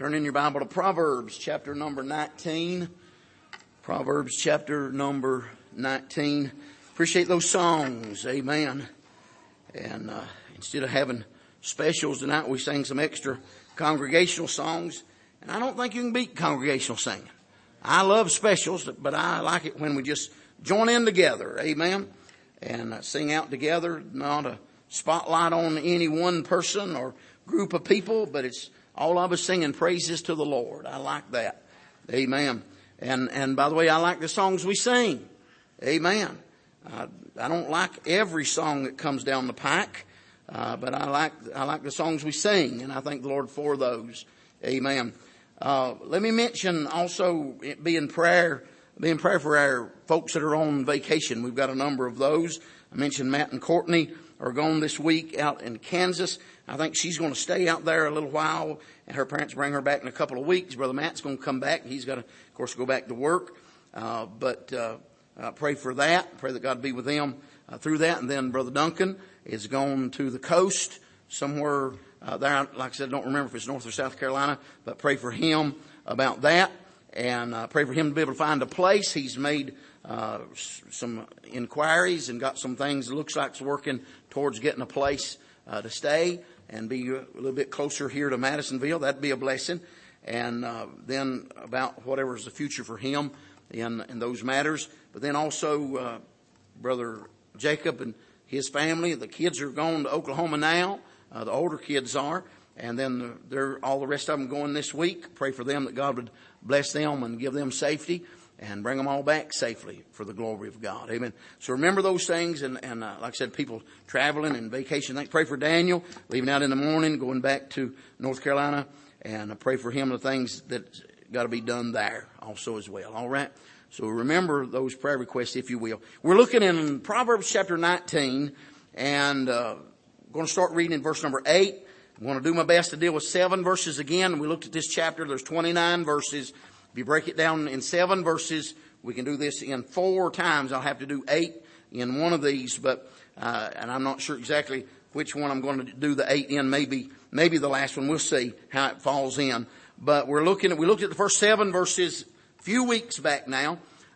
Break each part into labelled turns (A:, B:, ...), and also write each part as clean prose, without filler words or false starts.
A: Turn in your Bible to Proverbs chapter number 19. Proverbs chapter number 19. Appreciate those songs. Amen. And instead of having specials tonight, we sang some extra congregational songs. And I don't think you can beat congregational singing. I love specials, but I like it when we just join in together. Amen. And sing out together. Not a spotlight on any one person or group of people, but it's all of us singing praises to the Lord. I like that. Amen. And by the way, I like the songs we sing. Amen. I don't like every song that comes down the pike, but I like the songs we sing, and I thank the Lord for those. Amen. Let me mention also be in prayer for our folks that are on vacation. We've got a number of those. I mentioned Matt and Courtney are gone this week out in Kansas. I think she's going to stay out there a little while, and her parents bring her back in a couple of weeks. Brother Matt's going to come back. He's got to, of course, go back to work. But pray for that. Pray that God be with them through that. And then Brother Duncan is going to the coast somewhere there. Like I said, I don't remember if it's North or South Carolina, but pray for him about that. And pray for him to be able to find a place. He's made some inquiries and got some things that looks like it's working towards getting a place to stay and be a little bit closer here to Madisonville. That'd be a blessing. And then about whatever's the future for him in those matters. But then also Brother Jacob and his family. The kids are going to Oklahoma now. The older kids are. And then all the rest of them going this week. Pray for them that God would bless them and give them safety and bring them all back safely for the glory of God. Amen. So remember those things. And like I said, people traveling and vacation. Pray for Daniel, leaving out in the morning, going back to North Carolina. And pray for him, the things that got to be done there also as well. All right. So remember those prayer requests, if you will. We're looking in Proverbs chapter 19 and going to start reading in verse number 8. I'm going to do my best to deal with 7 verses again. We looked at this chapter. There's 29 verses. If you break it down in 7 verses, we can do this in 4 times. I'll have to do 8 in one of these, but and I'm not sure exactly which one I'm going to do the 8 in. Maybe the last one. We'll see how it falls in. But we looked at the first 7 verses a few weeks back now.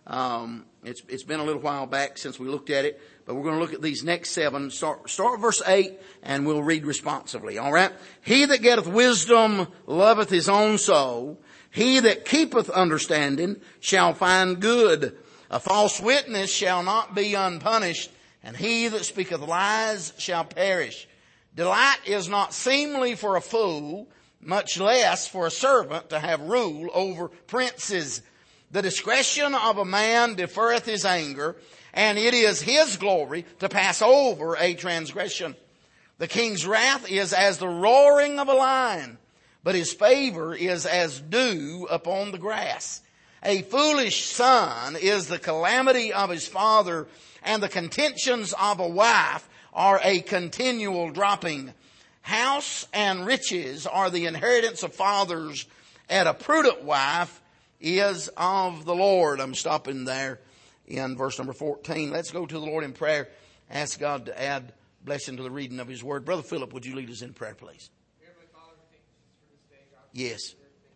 A: It's been a little while back since we looked at it, but we're going to look at these next 7. Start with verse 8, and we'll read responsively. All right. He that getteth wisdom loveth his own soul. He that keepeth understanding shall find good. A false witness shall not be unpunished, and he that speaketh lies shall perish. Delight is not seemly for a fool, much less for a servant to have rule over princes. The discretion of a man deferreth his anger, and it is his glory to pass over a transgression. The king's wrath is as the roaring of a lion, but his favor is as dew upon the grass. A foolish son is the calamity of his father, and the contentions of a wife are a continual dropping. House and riches are the inheritance of fathers, and a prudent wife is of the Lord. I'm stopping there in verse number 14. Let's go to the Lord in prayer. Ask God to add blessing to the reading of his word. Brother Philip, would you lead us in prayer, please?
B: Heavenly Father, thank you for this day, God.
A: Yes.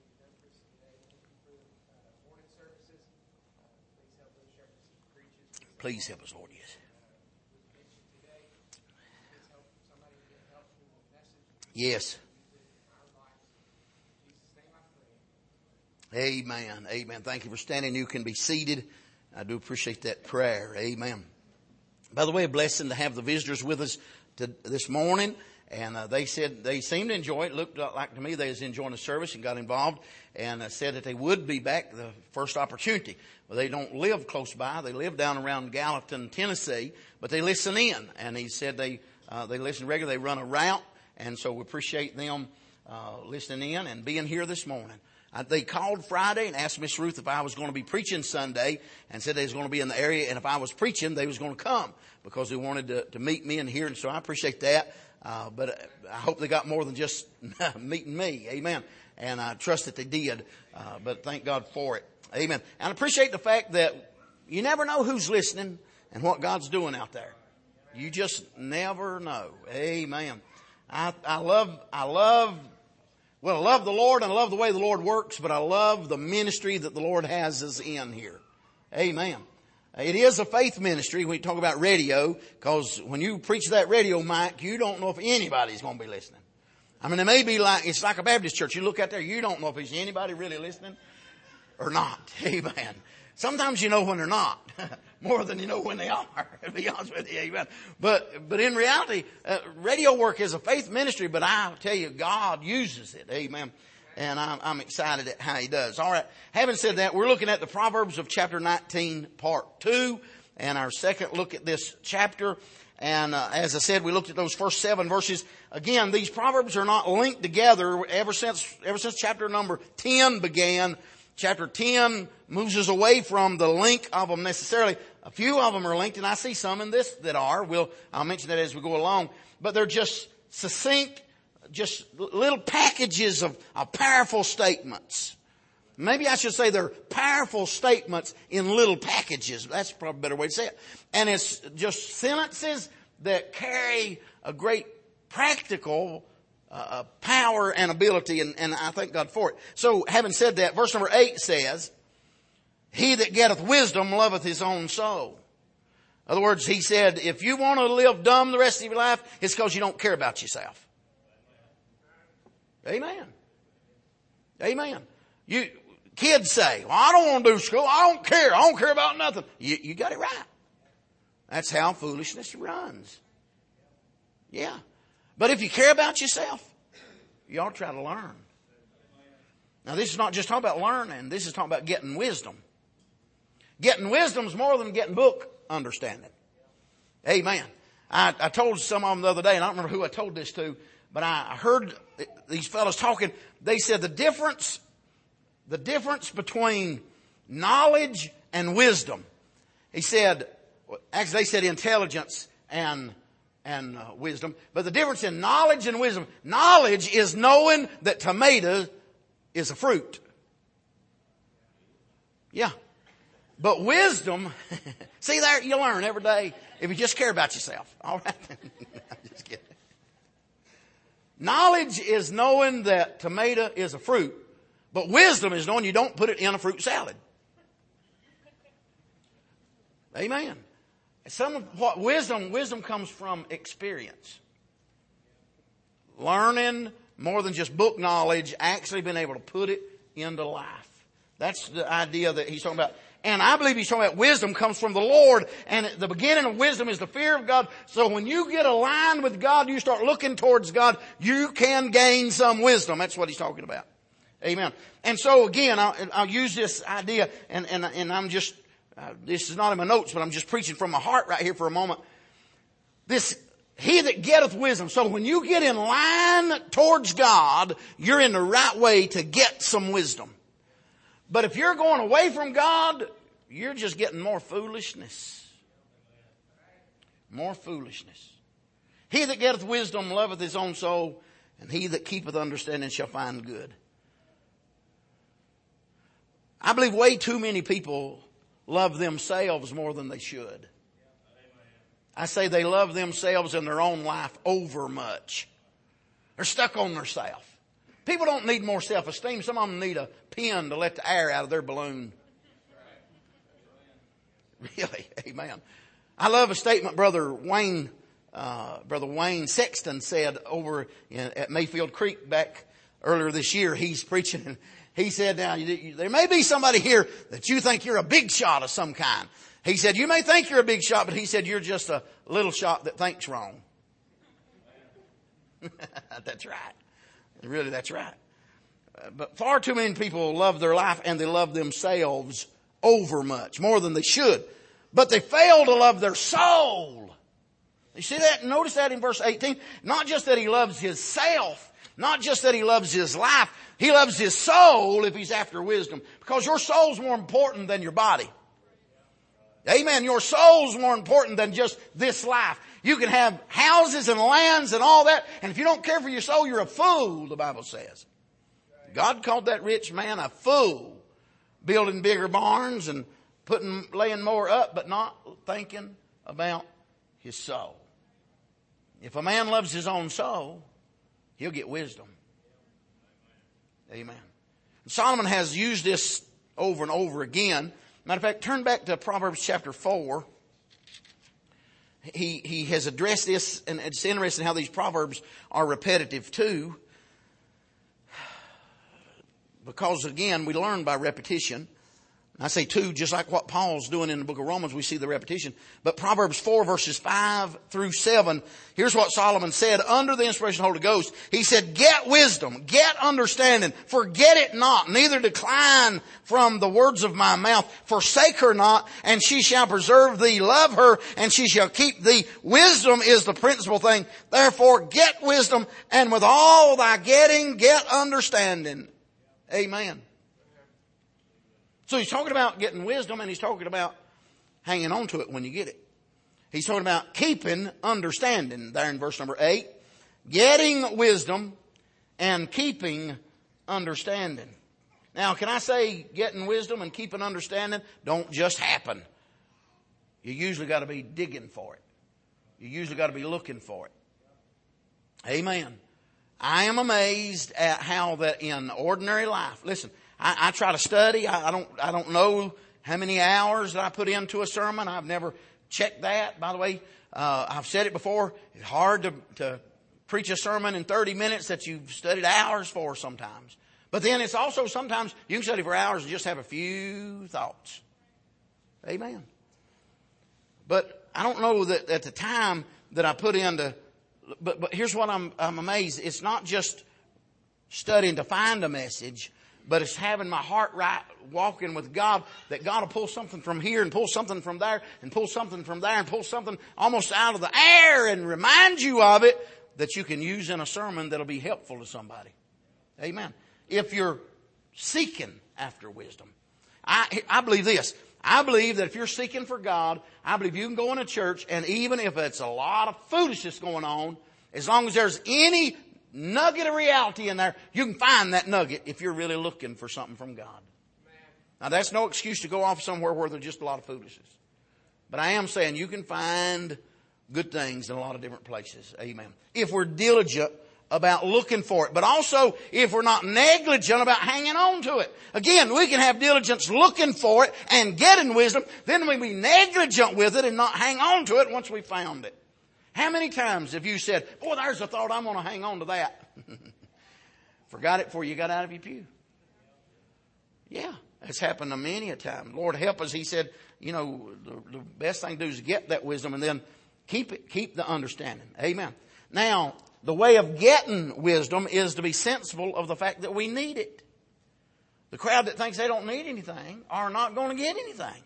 A: Please help us, Lord. Yes. Amen. Amen. Thank you for standing. You can be seated. I do appreciate that prayer. Amen. By the way, a blessing to have the visitors with us this morning. And they said they seemed to enjoy it. Looked like to me they was enjoying the service and got involved. And said that they would be back the first opportunity. Well, they don't live close by. They live down around Gallatin, Tennessee. But they listen in. And he said they listen regularly. They run a route. And so we appreciate them listening in and being here this morning. They called Friday and asked Miss Ruth if I was going to be preaching Sunday, and said they was going to be in the area, and if I was preaching, they was going to come because they wanted to meet me and hear. And so I appreciate that. But I hope they got more than just meeting me. Amen. And I trust that they did. But thank God for it. Amen. And I appreciate the fact that you never know who's listening and what God's doing out there. You just never know. Amen. I love Well, I love the Lord and I love the way the Lord works, but I love the ministry that the Lord has us in here. Amen. It is a faith ministry when you talk about radio, because when you preach that radio mic, you don't know if anybody's going to be listening. I mean, it may be like, it's like a Baptist church. You look out there, you don't know if there's anybody really listening or not. Amen. Sometimes you know when they're not, more than you know when they are, to be honest with you. Amen. But in reality, radio work is a faith ministry, but I tell you, God uses it. Amen. And I'm excited at how He does. All right. Having said that, we're looking at the Proverbs of chapter 19, part 2, and our second look at this chapter. And as I said, we looked at those first 7 verses. Again, these Proverbs are not linked together ever since chapter number 10 began. Chapter 10 moves us away from the link of them necessarily. A few of them are linked, and I see some in this that are. I'll mention that as we go along. But they're just succinct, just little packages of powerful statements. Maybe I should say they're powerful statements in little packages. That's probably a better way to say it. And it's just sentences that carry a great practical power and ability, and I thank God for it. So, having said that, verse number 8 says, "He that getteth wisdom loveth his own soul." In other words, he said, if you want to live dumb the rest of your life, it's because you don't care about yourself. Amen. Amen. Kids say, well, I don't want to do school. I don't care. I don't care about nothing. You got it right. That's how foolishness runs. Yeah. But if you care about yourself, you ought to try to learn. Now, this is not just talking about learning. This is talking about getting wisdom. Getting wisdom is more than getting book understanding. Amen. I told some of them the other day, and I don't remember who I told this to, but I heard these fellows talking. They said the difference between knowledge and wisdom. He said, actually they said intelligence and wisdom. But the difference in knowledge and wisdom, knowledge is knowing that tomato is a fruit. Yeah. But wisdom, see there, you learn every day if you just care about yourself. All right. I'm just kidding. Knowledge is knowing that tomato is a fruit. But wisdom is knowing you don't put it in a fruit salad. Amen. Some of what wisdom comes from experience. Learning more than just book knowledge, actually being able to put it into life. That's the idea that he's talking about. And I believe he's talking about wisdom comes from the Lord. And the beginning of wisdom is the fear of God. So when you get aligned with God, you start looking towards God, you can gain some wisdom. That's what he's talking about. Amen. And so again, I'll use this idea, and I'm just, this is not in my notes, but I'm just preaching from my heart right here for a moment. He that getteth wisdom. So when you get in line towards God, you're in the right way to get some wisdom. But if you're going away from God, you're just getting more foolishness. More foolishness. He that getteth wisdom loveth his own soul, and he that keepeth understanding shall find good. I believe way too many people love themselves more than they should. I say they love themselves in their own life over much. They're stuck on themselves. People don't need more self-esteem. Some of them need a pen to let the air out of their balloon. Really, amen. I love a statement Brother Wayne Sexton said over at Mayfield Creek back earlier this year. He's preaching, and he said, now, there may be somebody here that you think you're a big shot of some kind. He said, you may think you're a big shot, but he said, you're just a little shot that thinks wrong. That's right. Really, that's right. But far too many people love their life and they love themselves over much, more than they should. But they fail to love their soul. You see that? Notice that in verse 18. Not just that he loves his self, not just that he loves his life, he loves his soul if he's after wisdom. Because your soul's more important than your body. Amen. Your soul's more important than just this life. You can have houses and lands and all that, and if you don't care for your soul, you're a fool, the Bible says. God called that rich man a fool, building bigger barns and laying more up, but not thinking about his soul. If a man loves his own soul, he'll get wisdom. Amen. Solomon has used this over and over again. Matter of fact, turn back to Proverbs chapter 4. He has addressed this, and it's interesting how these Proverbs are repetitive too. Because again, we learn by repetition. I say too, just like what Paul's doing in the book of Romans, we see the repetition. But Proverbs 4 verses 5 through 7, here's what Solomon said under the inspiration of the Holy Ghost. He said, get wisdom, get understanding, forget it not, neither decline from the words of my mouth. Forsake her not, and she shall preserve thee. Love her, and she shall keep thee. Wisdom is the principal thing. Therefore get wisdom, and with all thy getting, get understanding. Amen. So he's talking about getting wisdom, and he's talking about hanging on to it when you get it. He's talking about keeping understanding there in verse number 8. Getting wisdom and keeping understanding. Now, can I say getting wisdom and keeping understanding don't just happen. You usually got to be digging for it. You usually got to be looking for it. Amen. I am amazed at how that in ordinary life, listen, I try to study. I don't know how many hours that I put into a sermon. I've never checked that. By the way, I've said it before. It's hard to preach a sermon in 30 minutes that you've studied hours for sometimes. But then it's also sometimes you can study for hours and just have a few thoughts. Amen. But I don't know that at the time that I put into, but here's what I'm amazed. It's not just studying to find a message, but it's having my heart right, walking with God, that God will pull something from here and pull something from there and pull something from there and pull something almost out of the air and remind you of it that you can use in a sermon that'll be helpful to somebody. Amen. If you're seeking after wisdom. I believe this. I believe that if you're seeking for God, I believe you can go in a church, and even if it's a lot of foolishness going on, as long as there's any nugget of reality in there, you can find that nugget if you're really looking for something from God. Now, that's no excuse to go off somewhere where there's just a lot of foolishness. But I am saying you can find good things in a lot of different places. Amen. If we're diligent about looking for it, but also if we're not negligent about hanging on to it. Again, we can have diligence looking for it and getting wisdom, then we be negligent with it and not hang on to it once we found it. How many times have you said, boy, there's a thought, I'm going to hang on to that. Forgot it before you got out of your pew. Yeah, that's happened to many a time. Lord help us. He said, you know, the best thing to do is get that wisdom and then keep the understanding. Amen. Now, the way of getting wisdom is to be sensible of the fact that we need it. The crowd that thinks they don't need anything are not going to get anything.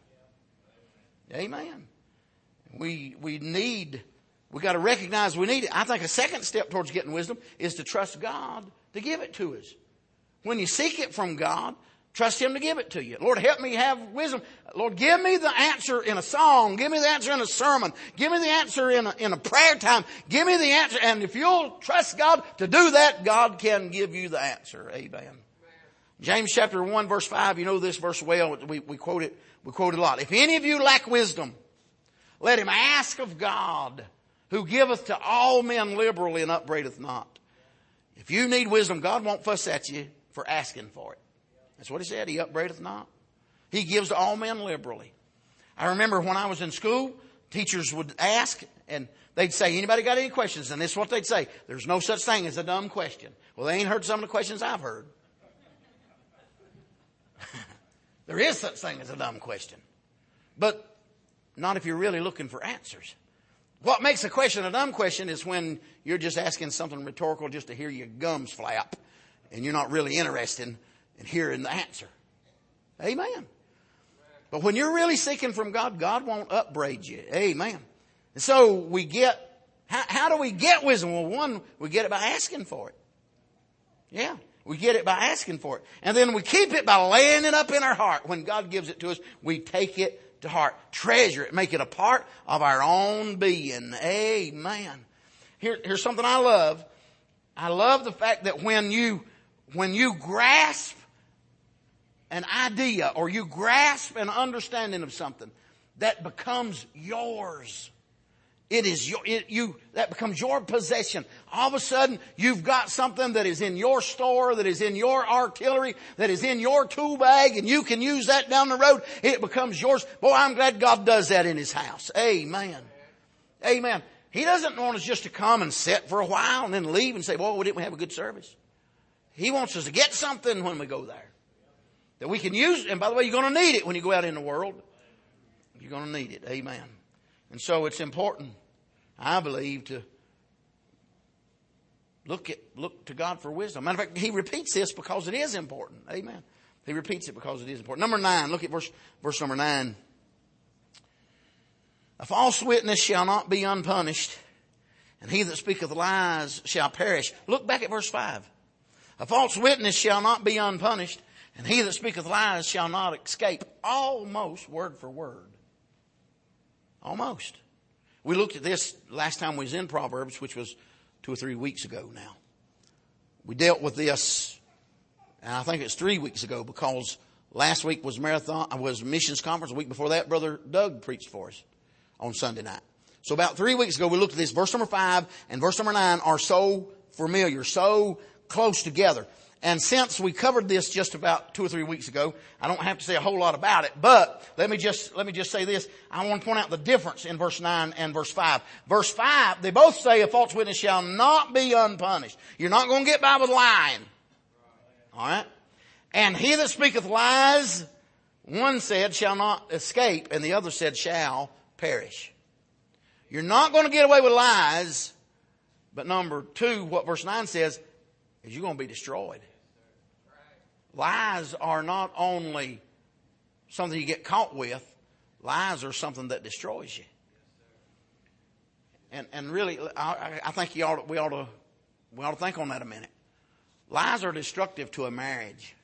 A: Amen. We got to recognize we need it. I think a second step towards getting wisdom is to trust God to give it to us. When you seek it from God, trust Him to give it to you. Lord, help me have wisdom. Lord, give me the answer in a song. Give me the answer in a sermon. Give me the answer in a prayer time. Give me the answer. And if you'll trust God to do that, God can give you the answer. Amen. James chapter 1 verse 5, you know this verse well. We quote it a lot. If any of you lack wisdom, let him ask of God, who giveth to all men liberally and upbraideth not. If you need wisdom, God won't fuss at you for asking for it. That's what He said. He upbraideth not. He gives to all men liberally. I remember when I was in school, teachers would ask and they'd say, anybody got any questions? And this is what they'd say. There's no such thing as a dumb question. Well, they ain't heard some of the questions I've heard. There is such thing as a dumb question. But not if you're really looking for answers. What makes a question a dumb question is when you're just asking something rhetorical just to hear your gums flap and you're not really interested in hearing the answer. Amen. But when you're really seeking from God, God won't upbraid you. Amen. And so how do we get wisdom? Well, one, we get it by asking for it. Yeah. We get it by asking for it. And then we keep it by laying it up in our heart. When God gives it to us, we take it to heart. Treasure it. Make it a part of our own being. Amen. Here's something I love. I love the fact that when you grasp an idea or you grasp an understanding of something that becomes yours, that becomes your possession. All of a sudden, you've got something that is in your store, that is in your artillery, that is in your tool bag, and you can use that down the road. It becomes yours. Boy, I'm glad God does that in His house. Amen. Amen. He doesn't want us just to come and sit for a while and then leave and say, well, didn't we have a good service? He wants us to get something when we go there that we can use. And by the way, you're going to need it when you go out in the world. You're going to need it. Amen. And so it's important, I believe, to look to God for wisdom. Matter of fact, He repeats this because it is important. Amen. He repeats it because it is important. Number 9, look at verse number 9. A false witness shall not be unpunished, and he that speaketh lies shall perish. Look back at verse 5. A false witness shall not be unpunished, and he that speaketh lies shall not escape. Almost word for word. Almost. We looked at this last time we was in Proverbs, which was 2 or 3 weeks ago now. We dealt with this, and I think it's 3 weeks ago, because last week was missions conference. The week before that, Brother Doug preached for us on Sunday night. So about 3 weeks ago, we looked at this. Verse number 5 and verse number 9 are so familiar, so close together. And since we covered this just about 2 or 3 weeks ago, I don't have to say a whole lot about it. But let me just say this. I want to point out the difference in verse 9 and verse 5. Verse 5, they both say a false witness shall not be unpunished. You're not going to get by with lying. All right? And he that speaketh lies, one said, shall not escape, and the other said, shall perish. You're not going to get away with lies. But number 2, what verse 9 says, is you're going to be destroyed. Lies are not only something you get caught with. Lies are something that destroys you. And really, I think we ought to think on that a minute. Lies are destructive to a marriage.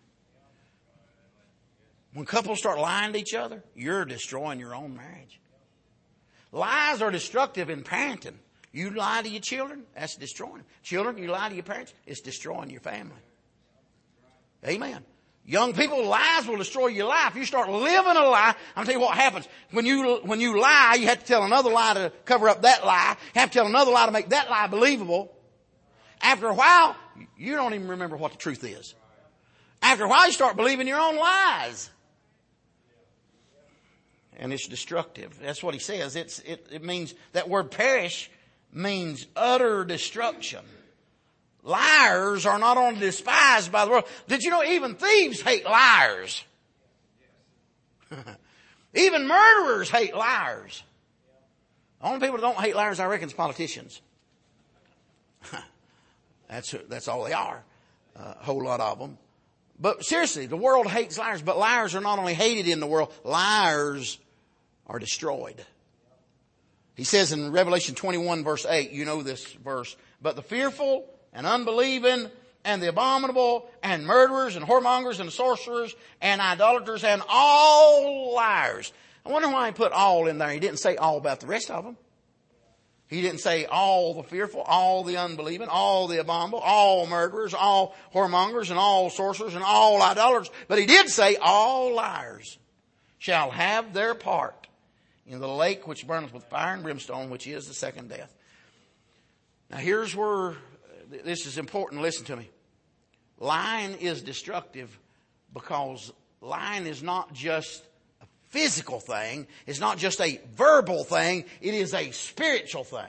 A: When couples start lying to each other, you're destroying your own marriage. Lies are destructive in parenting. You lie to your children, that's destroying them. Children, you lie to your parents, it's destroying your family. Amen. Young people, lies will destroy your life. You start living a lie. I'm telling you what happens. When you lie, you have to tell another lie to cover up that lie. You have to tell another lie to make that lie believable. After a while, you don't even remember what the truth is. After a while, you start believing your own lies. And it's destructive. That's what he says. It means, that word perish means utter destruction. Liars are not only despised by the world. Did you know even thieves hate liars? Even murderers hate liars. The only people that don't hate liars, I reckon, is politicians. That's all they are. A whole lot of them. But seriously, the world hates liars. But liars are not only hated in the world, liars are destroyed. He says in Revelation 21 verse 8, you know this verse, but the fearful and unbelieving and the abominable and murderers and whoremongers and sorcerers and idolaters and all liars. I wonder why he put all in there. He didn't say all about the rest of them. He didn't say all the fearful, all the unbelieving, all the abominable, all murderers, all whoremongers and all sorcerers and all idolaters. But he did say all liars shall have their part in the lake which burneth with fire and brimstone, which is the second death. Now here's where this is important. Listen to me. Lying is destructive because lying is not just a physical thing. It's not just a verbal thing. It is a spiritual thing.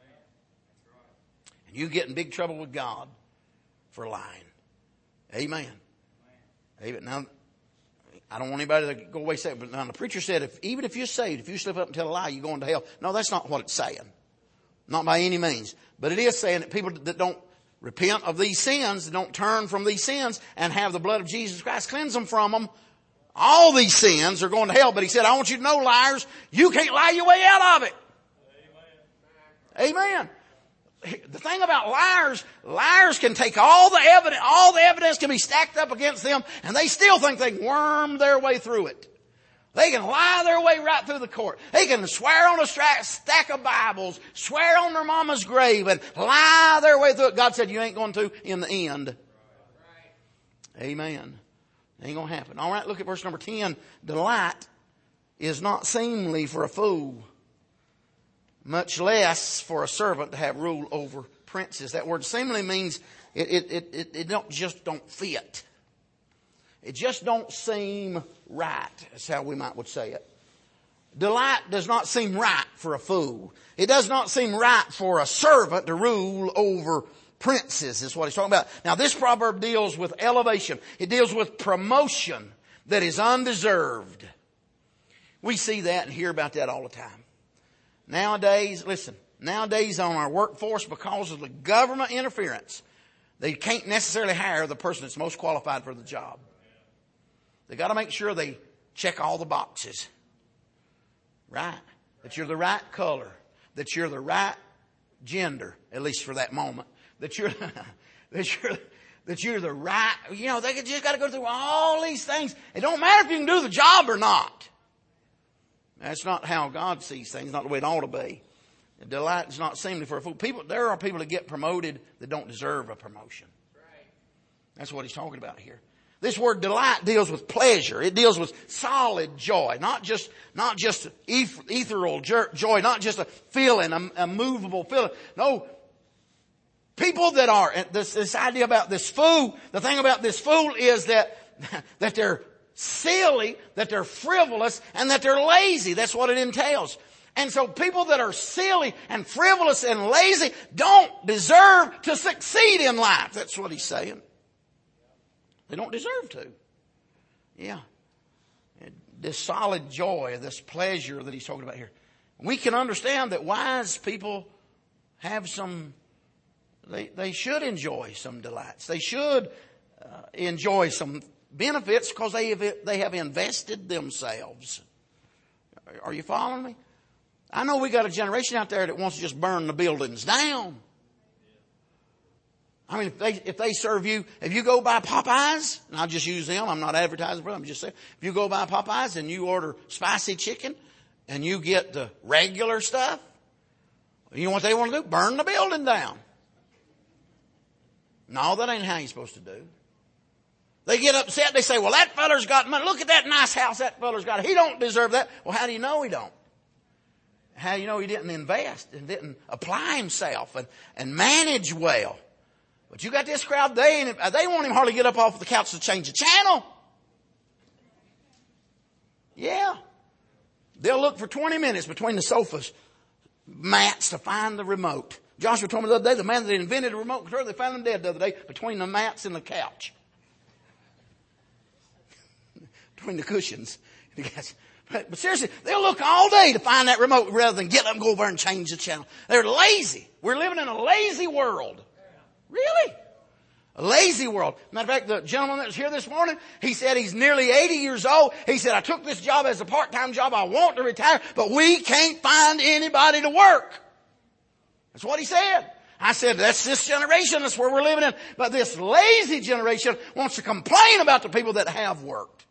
A: And you get in big trouble with God for lying. Amen. Amen. Now, I don't want anybody to go away saying, but now the preacher said, even if you're saved, if you slip up and tell a lie, you're going to hell. No, that's not what it's saying. Not by any means. But it is saying that people that don't repent of these sins, that don't turn from these sins and have the blood of Jesus Christ cleanse them from them, all these sins are going to hell. But he said, I want you to know, liars, you can't lie your way out of it. Amen. Amen. The thing about liars can take all the evidence can be stacked up against them, and they still think they can worm their way through it. They can lie their way right through the court. They can swear on a stack of Bibles, swear on their mama's grave, and lie their way through it. God said you ain't going to in the end. Amen. Ain't going to happen. All right, look at verse number 10. Delight is not seemly for a fool, much less for a servant to have rule over princes. That word seemingly means it don't fit. It just don't seem right. That's how we would say it. Delight does not seem right for a fool. It does not seem right for a servant to rule over princes, is what he's talking about. Now, this proverb deals with elevation. It deals with promotion that is undeserved. We see that and hear about that all the time. Nowadays on our workforce, because of the government interference, they can't necessarily hire the person that's most qualified for the job. They got to make sure they check all the boxes. Right? That you're the right color. That you're the right gender, at least for that moment. That you're the right, they just got to go through all these things. It don't matter if you can do the job or not. That's not how God sees things, not the way it ought to be. Delight is not seemly for a fool. There are people that get promoted that don't deserve a promotion. That's what he's talking about here. This word delight deals with pleasure. It deals with solid joy, not just ethereal joy, not just a feeling, a movable feeling. No, people that are this idea about this fool. The thing about this fool is that they're silly, that they're frivolous, and that they're lazy. That's what it entails. And so people that are silly and frivolous and lazy don't deserve to succeed in life. That's what he's saying. They don't deserve to. Yeah. This solid joy, this pleasure that he's talking about here. We can understand that wise people have they should enjoy some delights. They should enjoy some benefits because they have invested themselves. Are you following me? I know we got a generation out there that wants to just burn the buildings down. I mean, if they serve you, if you go by Popeyes, and I'll just use them, I'm not advertising for them, I'm just saying, if you go by Popeyes and you order spicy chicken and you get the regular stuff, you know what they want to do? Burn the building down. No, that ain't how you're supposed to do. They get upset, they say, well, that feller's got money. Look at that nice house that feller's got. He don't deserve that. Well, how do you know he don't? How do you know he didn't invest and didn't apply himself and manage well? But you got this crowd, they won't even hardly get up off the couch to change the channel. Yeah. They'll look for 20 minutes between the sofas, mats to find the remote. Joshua told me the other day, the man that invented the remote control, they found him dead the other day between the mats and the couch. Between the cushions. But seriously, they'll look all day to find that remote rather than get up and go over and change the channel. They're lazy. We're living in a lazy world. Really? A lazy world. Matter of fact, the gentleman that was here this morning, he said he's nearly 80 years old. He said, I took this job as a part-time job. I want to retire, but we can't find anybody to work. That's what he said. I said, that's this generation. That's where we're living in. But this lazy generation wants to complain about the people that have worked.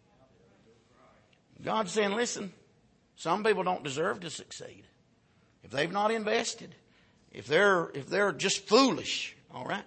A: God's saying, listen, some people don't deserve to succeed. If they've not invested, if they're just foolish, all right?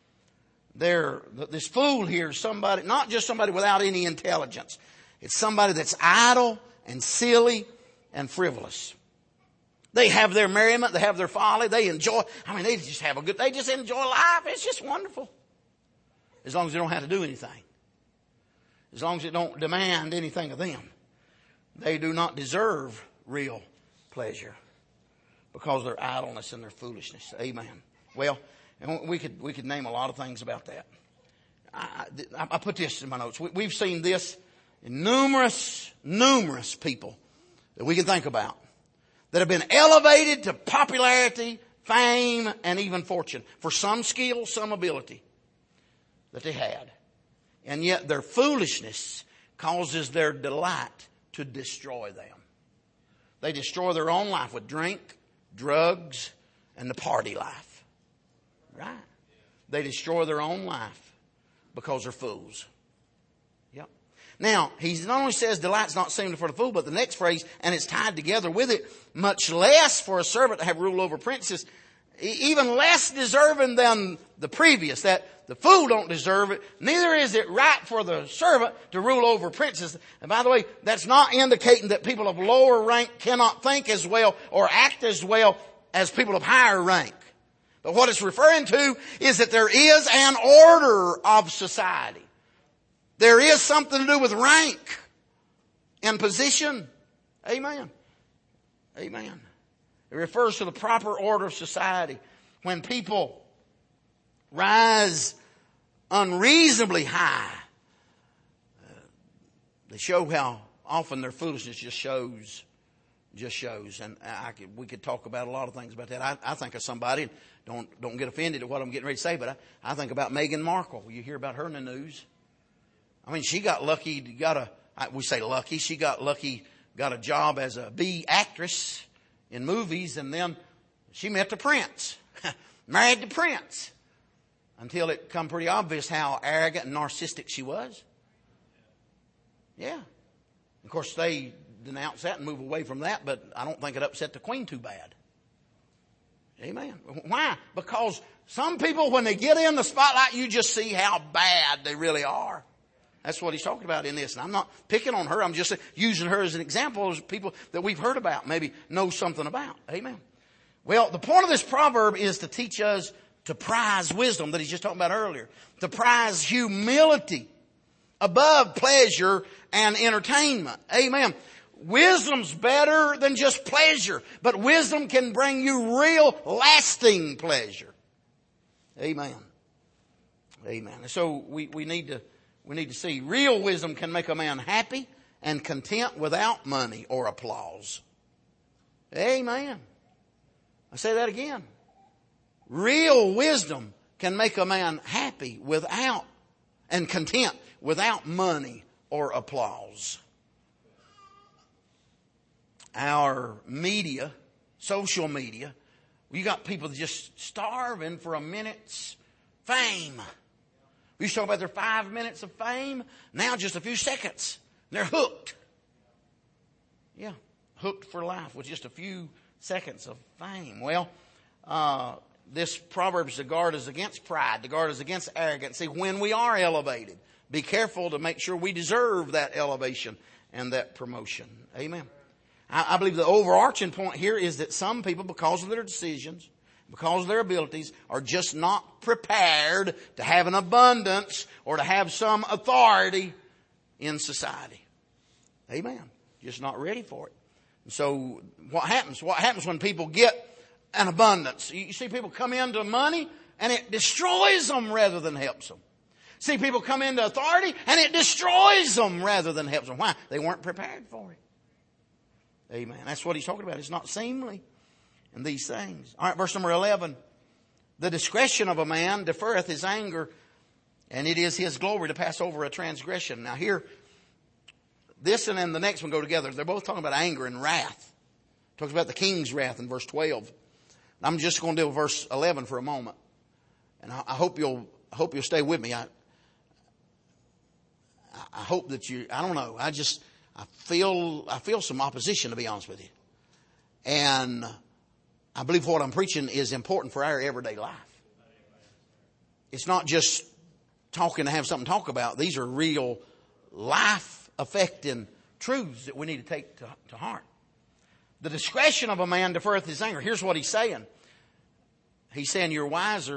A: This fool here is somebody, not just somebody without any intelligence. It's somebody that's idle and silly and frivolous. They have their merriment, they have their folly, they enjoy, they just enjoy life. It's just wonderful. As long as they don't have to do anything. As long as it don't demand anything of them. They do not deserve real pleasure because of their idleness and their foolishness. Amen. Well, and we could name a lot of things about that. I put this in my notes. We've seen this in numerous people that we can think about that have been elevated to popularity, fame, and even fortune for some skill, some ability that they had. And yet their foolishness causes their delight to destroy them. They destroy their own life with drink, drugs, and the party life. Right? They destroy their own life because they're fools. Yep. Now, he not only says delight's not seemly for the fool, but the next phrase, and it's tied together with it, much less for a servant to have rule over princes. even less deserving than the previous, that the fool don't deserve it. Neither is it right for the servant to rule over princes. And by the way, that's not indicating that people of lower rank cannot think as well or act as well as people of higher rank. But what it's referring to is that there is an order of society. There is something to do with rank and position. Amen. Amen. It refers to the proper order of society. When people rise unreasonably high, they show how often their foolishness just shows. And we could talk about a lot of things about that. I think of somebody, don't get offended at what I'm getting ready to say, but I think about Meghan Markle. You hear about her in the news. I mean, she got lucky, she got lucky, got a job as a B actress in movies, and then she met the prince, married the prince, until it come pretty obvious how arrogant and narcissistic she was. Yeah. Of course, they denounce that and move away from that, but I don't think it upset the queen too bad. Amen. Why? Because some people, when they get in the spotlight, you just see how bad they really are. That's what he's talking about in this. And I'm not picking on her. I'm just using her as an example of people that we've heard about, maybe know something about. Amen. Well, the point of this proverb is to teach us to prize wisdom that he's just talking about earlier. To prize humility above pleasure and entertainment. Amen. Wisdom's better than just pleasure, but wisdom can bring you real lasting pleasure. Amen. Amen. So we need to see real wisdom can make a man happy and content without money or applause. Amen. I say that again. Real wisdom can make a man happy without and content without money or applause. Our media, social media, you got people just starving for a minute's fame. We used to talk about their 5 minutes of fame. Now just a few seconds. They're hooked. Yeah, hooked for life with just a few seconds of fame. Well, this Proverbs to guard us against pride, to guard us against arrogance. See, when we are elevated, be careful to make sure we deserve that elevation and that promotion. Amen. I believe the overarching point here is that some people, because of their decisions, because of their abilities, are just not prepared to have an abundance or to have some authority in society. Amen. Just not ready for it. And so what happens? What happens when people get an abundance? You see people come into money and it destroys them rather than helps them. See people come into authority and it destroys them rather than helps them. Why? They weren't prepared for it. Amen. That's what he's talking about. It's not seemly in these things. All right, verse number 11. The discretion of a man deferreth his anger, and it is his glory to pass over a transgression. Now here, this and then the next one go together. They're both talking about anger and wrath. Talks about the king's wrath in verse 12. I'm just going to deal with verse 11 for a moment. And I hope you'll stay with me. I hope that I don't know. I feel some opposition, to be honest with you. And I believe what I'm preaching is important for our everyday life. It's not just talking to have something to talk about. These are real life-affecting truths that we need to take to heart. The discretion of a man deferreth his anger. Here's what he's saying. He's saying you're wiser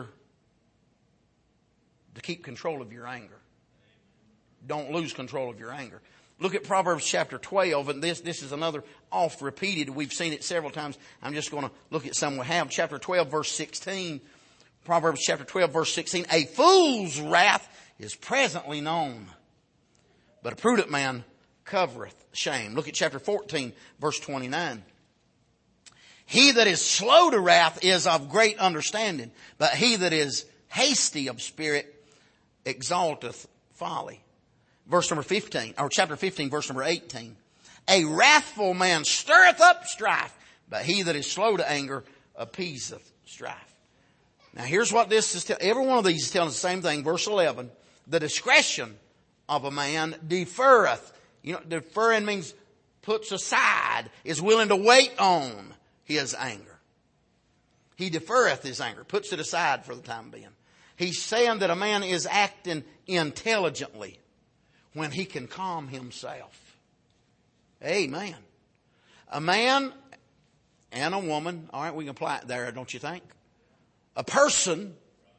A: to keep control of your anger. Don't lose control of your anger. Look at Proverbs chapter 12, and this is another oft repeated. We've seen it several times. I'm just going to look at some we have. Chapter 12, verse 16. Proverbs chapter 12, verse 16. A fool's wrath is presently known, but a prudent man covereth shame. Look at chapter 14, verse 29. He that is slow to wrath is of great understanding, but he that is hasty of spirit exalteth folly. Verse number 15, or chapter 15, verse number 18. A wrathful man stirreth up strife, but he that is slow to anger appeaseth strife. Now here's what this is telling. Every one of these is telling us the same thing. Verse 11, the discretion of a man deferreth. You know, deferring means puts aside, is willing to wait on his anger. He deferreth his anger, puts it aside for the time being. He's saying that a man is acting intelligently when he can calm himself. Amen. A man and a woman, all right, we can apply it there, don't you think? A person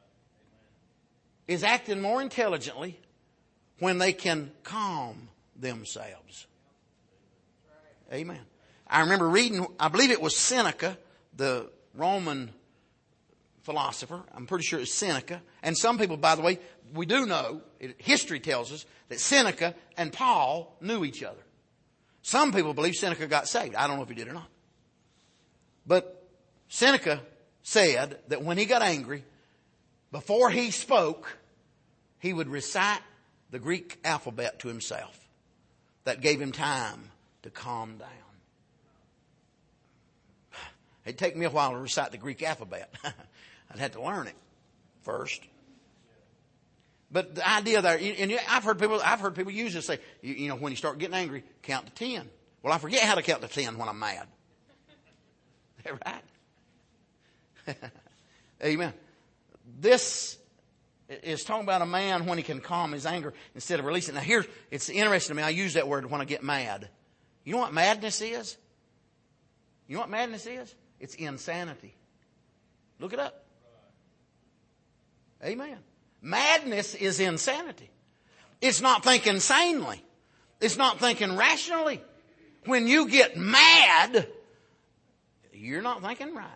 A: is acting more intelligently when they can calm themselves. Amen. I remember reading, I believe it was Seneca, the Roman philosopher. I'm pretty sure it's Seneca. And some people, by the way, we do know, history tells us that Seneca and Paul knew each other. Some people believe Seneca got saved. I don't know if he did or not. But Seneca said that when he got angry, before he spoke, he would recite the Greek alphabet to himself. That gave him time to calm down. It'd take me a while to recite the Greek alphabet. I'd have to learn it first. But the idea there, and I've heard people use this, say, you know, when you start getting angry, count to 10. Well, I forget how to count to 10 when I'm mad. Is that right? Amen. This is talking about a man when he can calm his anger instead of releasing it. Now it's interesting to me, I use that word when I get mad. You know what madness is? You know what madness is? It's insanity. Look it up. Amen. Madness is insanity. It's not thinking sanely. It's not thinking rationally. When you get mad, you're not thinking right.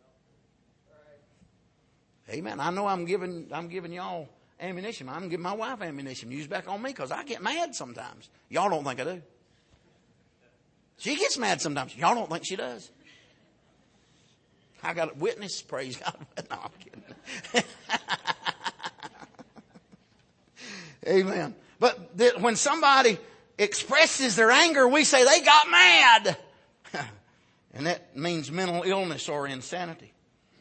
A: Amen. I know I'm giving y'all ammunition. I'm giving my wife ammunition. Use back on me because I get mad sometimes. Y'all don't think I do. She gets mad sometimes. Y'all don't think she does. I got a witness. Praise God. No, I'm kidding. Amen. But when somebody expresses their anger, we say they got mad. And that means mental illness or insanity.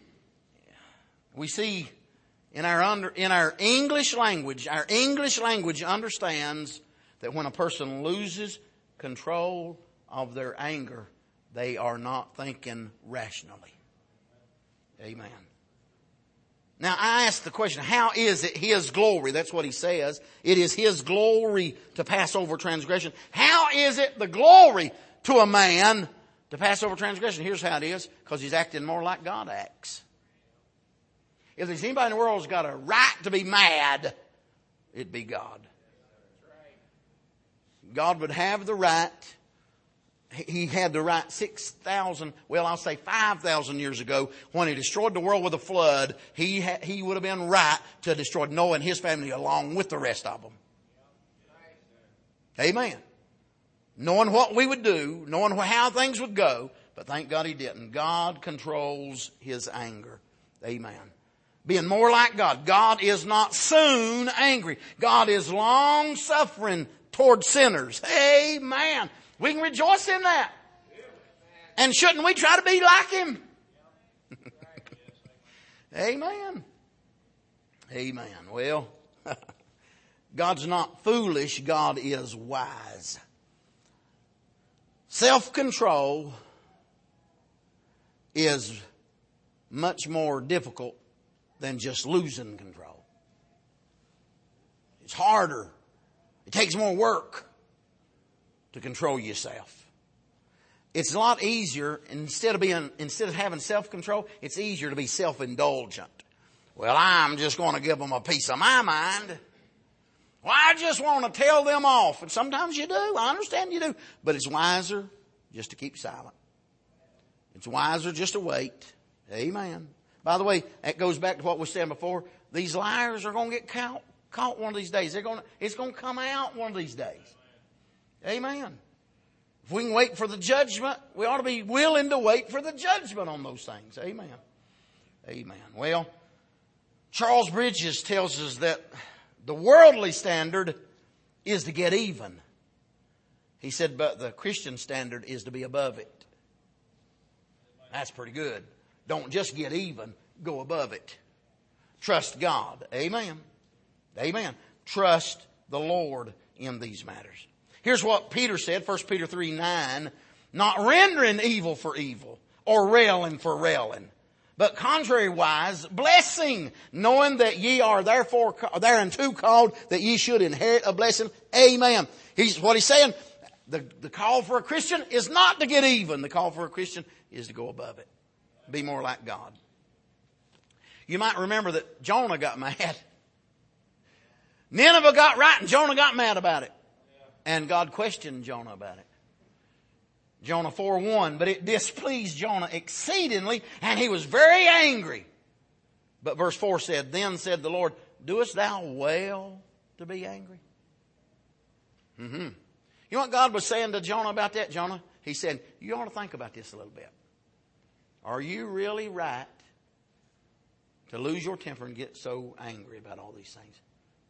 A: We see in our English language understands that when a person loses control of their anger, they are not thinking rationally. Amen. Now I ask the question, how is it His glory? That's what he says. It is His glory to pass over transgression. How is it the glory to a man to pass over transgression? Here's how it is. Because he's acting more like God acts. If there's anybody in the world who's got a right to be mad, it'd be God. God would have the right. He had the right 5,000 years ago when He destroyed the world with a flood. He would have been right to have destroyed Noah and his family along with the rest of them. Amen. Knowing what we would do, knowing how things would go, but thank God He didn't. God controls His anger. Amen. Being more like God. God is not soon angry. God is long suffering toward sinners. Amen. We can rejoice in that. And shouldn't we try to be like Him? Amen. Amen. Well, God's not foolish. God is wise. Self-control is much more difficult than just losing control. It's harder. It takes more work to control yourself. It's a lot easier, instead of having self-control, it's easier to be self-indulgent. Well, I'm just going to give them a piece of my mind. Well, I just want to tell them off. And sometimes you do. I understand you do. But it's wiser just to keep silent. It's wiser just to wait. Amen. By the way, that goes back to what we said before. These liars are going to get caught one of these days. It's going to come out one of these days. Amen. If we can wait for the judgment, we ought to be willing to wait for the judgment on those things. Amen. Amen. Well, Charles Bridges tells us that the worldly standard is to get even. He said, but the Christian standard is to be above it. That's pretty good. Don't just get even, go above it. Trust God. Amen. Amen. Trust the Lord in these matters. Here's what Peter said, 1 Peter 3:9, not rendering evil for evil or railing for railing, But contrariwise, blessing, knowing that ye are therefore thereunto called, that ye should inherit a blessing. Amen. What he's saying, the call for a Christian is not to get even. The call for a Christian is to go above it. Be more like God. You might remember that Jonah got mad. Nineveh got right and Jonah got mad about it. And God questioned Jonah about it. Jonah 4:1, but it displeased Jonah exceedingly, and he was very angry. But verse 4 said, then said the Lord, doest thou well to be angry? You know what God was saying to Jonah about that, Jonah? He said, you ought to think about this a little bit. Are you really right to lose your temper and get so angry about all these things?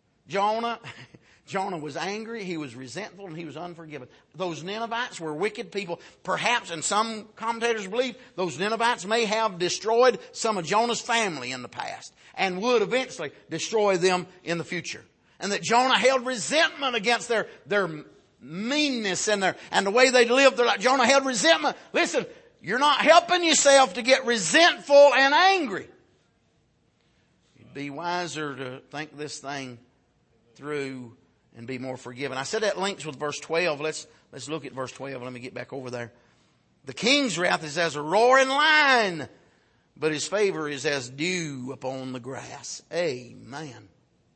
A: Jonah was angry, he was resentful, and he was unforgiving. Those Ninevites were wicked people. Perhaps, and some commentators believe, those Ninevites may have destroyed some of Jonah's family in the past and would eventually destroy them in the future. And that Jonah held resentment against their meanness and the way they lived their life. Jonah held resentment. Listen, you're not helping yourself to get resentful and angry. You'd be wiser to think this thing through and be more forgiving. I said that links with verse 12. Let's look at verse 12. Let me get back over there. The king's wrath is as a roaring lion, but his favor is as dew upon the grass. Amen.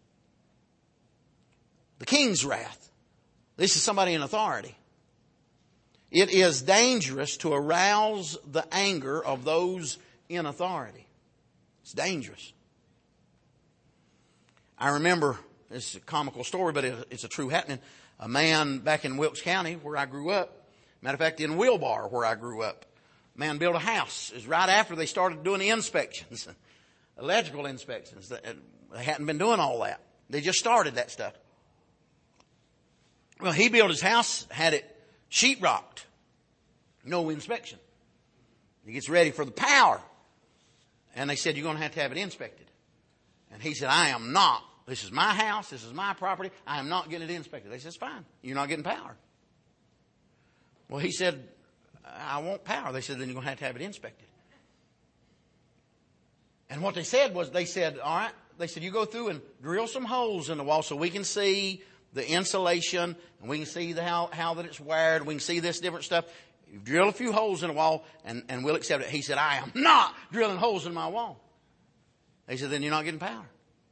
A: The king's wrath. This is somebody in authority. It is dangerous to arouse the anger of those in authority. It's dangerous. I remember, it's a comical story, but it's a true happening. A man back in Wilkes County, where I grew up, matter of fact, in Wilbar, where I grew up, a man built a house. It was right after they started doing the inspections, electrical inspections. They hadn't been doing all that. They just started that stuff. Well, he built his house, had it sheetrocked. No inspection. He gets ready for the power. And they said, you're going to have it inspected. And he said, I am not. This is my house. This is my property. I am not getting it inspected. They said, it's fine. You're not getting power. Well, he said, I want power. They said, then you're going to have it inspected. And what they said was, they said, all right. They said, you go through and drill some holes in the wall so we can see the insulation and we can see how that it's wired. We can see this different stuff. You drill a few holes in the wall and we'll accept it. He said, I am not drilling holes in my wall. They said, then you're not getting power.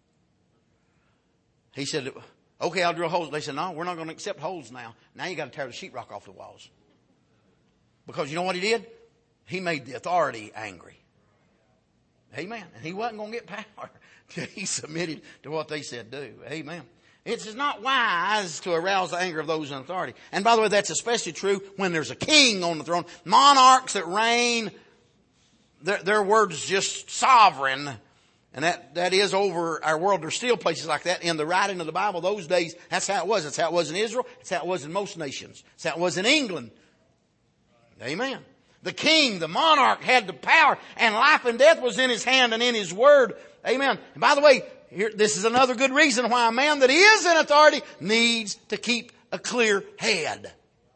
A: He said, okay, I'll drill holes. They said, no, we're not going to accept holes now. Now you got to tear the sheetrock off the walls. Because you know what he did? He made the authority angry. Amen. And he wasn't going to get power till he submitted to what they said do. Amen. It's not wise to arouse the anger of those in authority. And by the way, that's especially true when there's a king on the throne. Monarchs that reign, their word's just sovereign. And that is over our world. There's still places like that in the writing of the Bible. Those days, that's how it was. That's how it was in Israel. That's how it was in most nations. That's how it was in England. Amen. The king, the monarch, had the power, and life and death was in his hand and in his word. Amen. And by the way, this is another good reason why a man that is in authority needs to keep a clear head.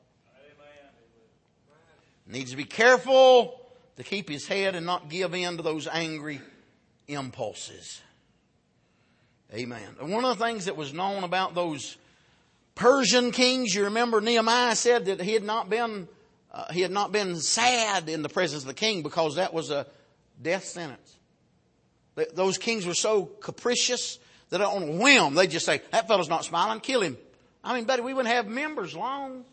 A: Needs to be careful to keep his head and not give in to those angry impulses. Amen. And one of the things that was known about those Persian kings, you remember Nehemiah said that he had not been sad in the presence of the king because that was a death sentence. Those kings were so capricious that on a whim they'd just say, that fellow's not smiling, kill him. I mean, buddy, we wouldn't have members long.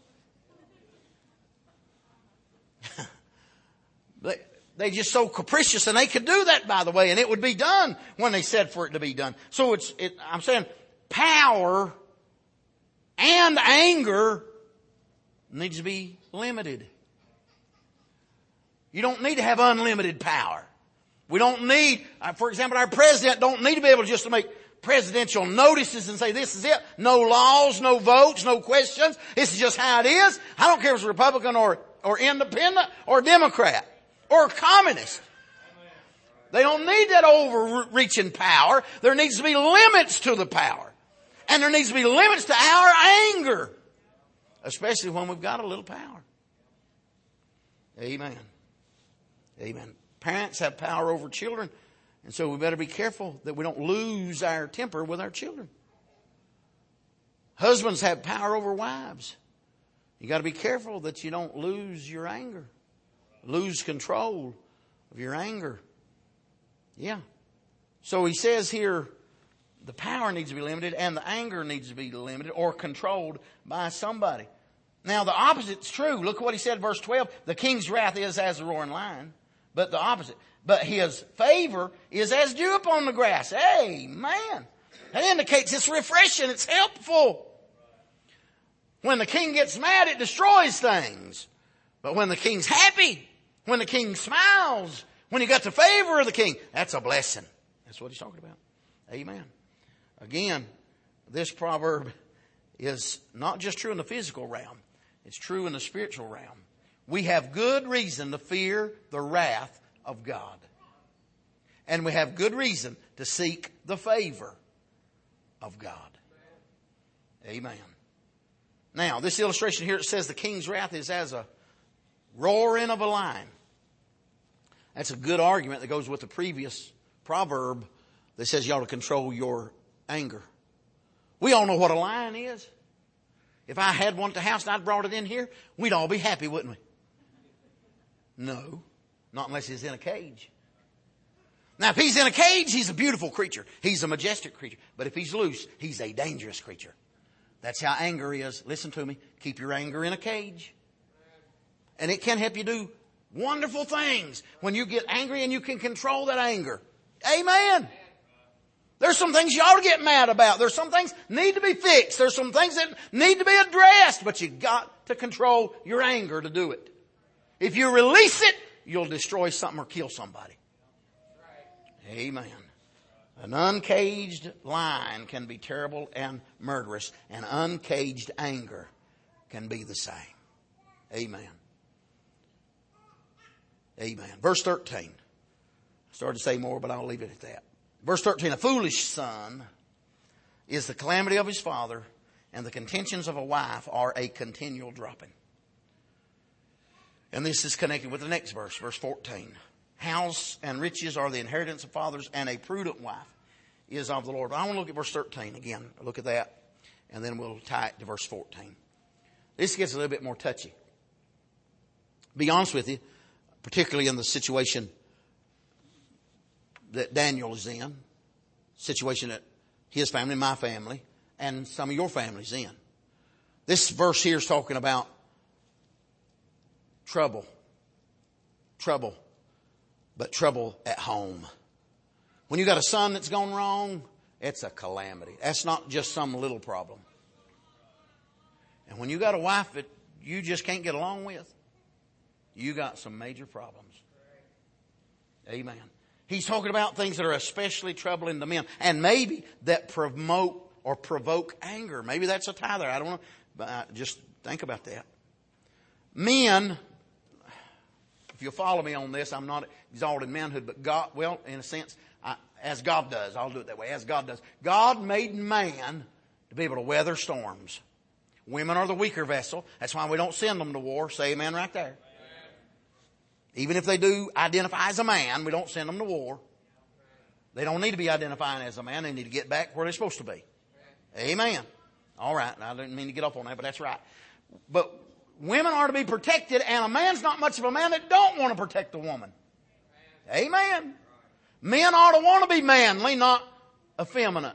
A: They just so capricious, and they could do that, by the way, and it would be done when they said for it to be done. So I'm saying power and anger needs to be limited. You don't need to have unlimited power. We don't need, for example, our president don't need to be able just to make presidential notices and say this is it. No laws, no votes, no questions. This is just how it is. I don't care if it's Republican or independent or Democrat or communist. They don't need that overreaching power. There needs to be limits to the power. And there needs to be limits to our anger. Especially when we've got a little power. Amen. Amen. Parents have power over children. And so we better be careful that we don't lose our temper with our children. Husbands have power over wives. You got to be careful that you don't lose your anger. Lose control of your anger. Yeah. So he says here, the power needs to be limited and the anger needs to be limited or controlled by somebody. Now the opposite's true. Look at what he said in verse 12. The king's wrath is as a roaring lion. But the opposite. But his favor is as dew upon the grass. Amen. That indicates it's refreshing. It's helpful. When the king gets mad, it destroys things. But when the king's happy, when the king smiles, when you got the favor of the king, that's a blessing. That's what he's talking about. Amen. Again, this proverb is not just true in the physical realm. It's true in the spiritual realm. We have good reason to fear the wrath of God. And we have good reason to seek the favor of God. Amen. Now, this illustration here, it says the king's wrath is as a roaring of a lion. That's a good argument that goes with the previous proverb that says you ought to control your anger. We all know what a lion is. If I had one at the house and I'd brought it in here, we'd all be happy, wouldn't we? No, not unless he's in a cage. Now, if he's in a cage, he's a beautiful creature. He's a majestic creature. But if he's loose, he's a dangerous creature. That's how anger is. Listen to me. Keep your anger in a cage. And it can help you do wonderful things when you get angry and you can control that anger. Amen. There's some things you ought to get mad about. There's some things need to be fixed. There's some things that need to be addressed. But you got to control your anger to do it. If you release it, you'll destroy something or kill somebody. Amen. An uncaged lion can be terrible and murderous. And uncaged anger can be the same. Amen. Amen. Verse 13. I started to say more, but I'll leave it at that. Verse 13. A foolish son is the calamity of his father, and the contentions of a wife are a continual dropping. And this is connected with the next verse, verse 14. House and riches are the inheritance of fathers, and a prudent wife is of the Lord. But I want to look at verse 13 again. Look at that, and then we'll tie it to verse 14. This gets a little bit more touchy. Be honest with you, particularly in the situation that Daniel is in, situation that his family, my family, and some of your families in. This verse here is talking about trouble. Trouble. But trouble at home. When you got a son that's gone wrong, it's a calamity. That's not just some little problem. And when you got a wife that you just can't get along with, you got some major problems. Amen. He's talking about things that are especially troubling to men. And maybe that promote or provoke anger. Maybe that's a tither. I don't know. But just think about that. Men, if you'll follow me on this, I'm not exalting manhood, but God, well, in a sense, as God does. I'll do it that way. As God does. God made man to be able to weather storms. Women are the weaker vessel. That's why we don't send them to war. Say amen right there. Even if they do identify as a man, we don't send them to war. They don't need to be identifying as a man. They need to get back where they're supposed to be. Amen. All right. I didn't mean to get off on that, but that's right. But women are to be protected, and a man's not much of a man that don't want to protect a woman. Amen. Men ought to want to be manly, not effeminate.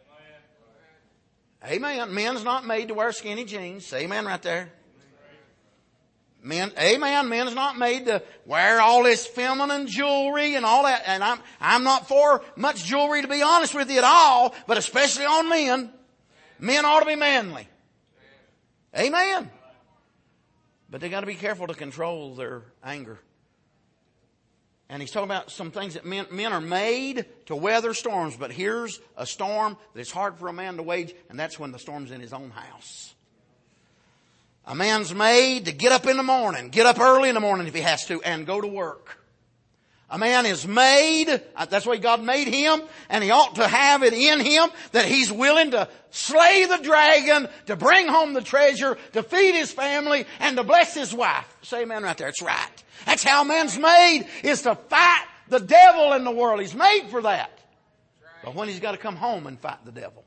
A: Amen. Men's not made to wear skinny jeans. Say amen right there. Men, amen. Men's not made to wear all this feminine jewelry and all that. And I'm not for much jewelry, to be honest with you, at all, but especially on men. Men ought to be manly. Amen. But they got to be careful to control their anger. And he's talking about some things that men are made to weather storms. But here's a storm that it's hard for a man to wage, and that's when the storm's in his own house. A man's made to get up in the morning, get up early in the morning if he has to, and go to work. A man is made, that's the way God made him, and he ought to have it in him that he's willing to slay the dragon, to bring home the treasure, to feed his family, and to bless his wife. Say amen right there. It's right. That's how man's made, is to fight the devil in the world. He's made for that. But when he's got to come home and fight the devil,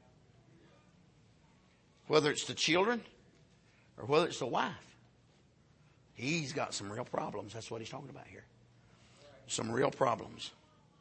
A: whether it's the children or whether it's the wife, he's got some real problems. That's what he's talking about here. Some real problems.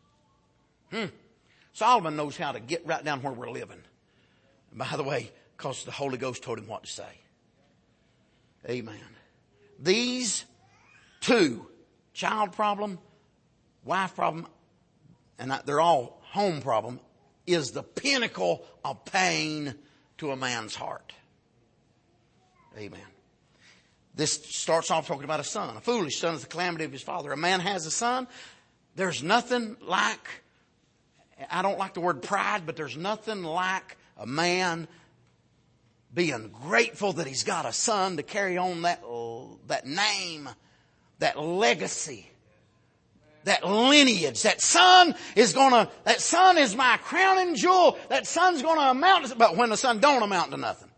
A: Solomon knows how to get right down where we're living. And by the way, because the Holy Ghost told him what to say. Amen. These two, child problem, wife problem, and they're all home problem, is the pinnacle of pain to a man's heart. Amen. This starts off talking about a son. A foolish son is the calamity of his father. A man has a son. There's nothing like, I don't like the word pride, but there's nothing like a man being grateful that he's got a son to carry on that name, that legacy, that lineage. That son is my crowning jewel. That son's going to amount to, but when the son don't amount to nothing,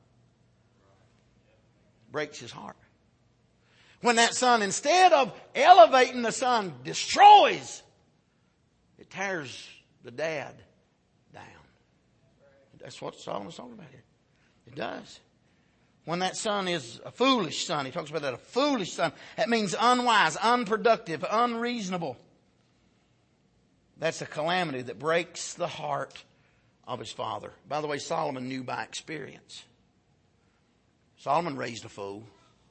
A: breaks his heart. When that son, instead of elevating the son, destroys, it tears the dad down. That's what Solomon's talking about here. It does. When that son is a foolish son, he talks about that, a foolish son. That means unwise, unproductive, unreasonable. That's a calamity that breaks the heart of his father. By the way, Solomon knew by experience. Solomon raised a fool.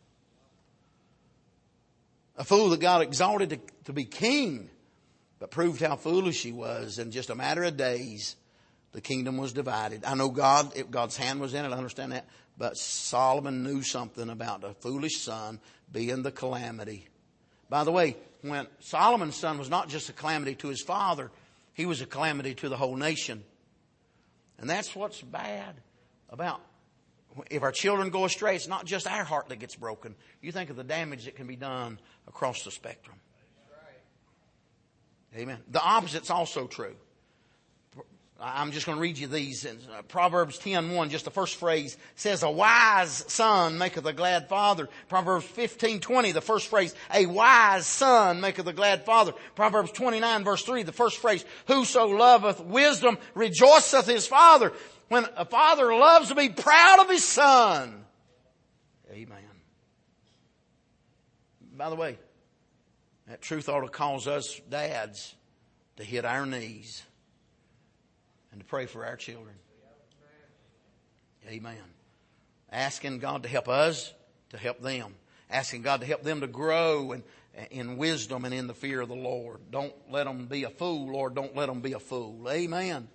A: A fool that God exalted to be king, but proved how foolish he was. In just a matter of days, the kingdom was divided. I know God's hand was in it, I understand that. But Solomon knew something about a foolish son being the calamity. By the way, when Solomon's son was not just a calamity to his father, he was a calamity to the whole nation. And that's what's bad about, if our children go astray, it's not just our heart that gets broken. You think of the damage that can be done across the spectrum. Amen. The opposite's also true. I'm just going to read you these. Proverbs 10:1, just the first phrase, says, a wise son maketh a glad father. Proverbs 15:20, the first phrase, a wise son maketh a glad father. Proverbs 29 verse 3, the first phrase, whoso loveth wisdom rejoiceth his father. When a father loves to be proud of his son. Amen. By the way, that truth ought to cause us dads to hit our knees and to pray for our children. Amen. Asking God to help us, to help them. Asking God to help them to grow in wisdom and in the fear of the Lord. Don't let them be a fool, Lord. Don't let them be a fool. Amen.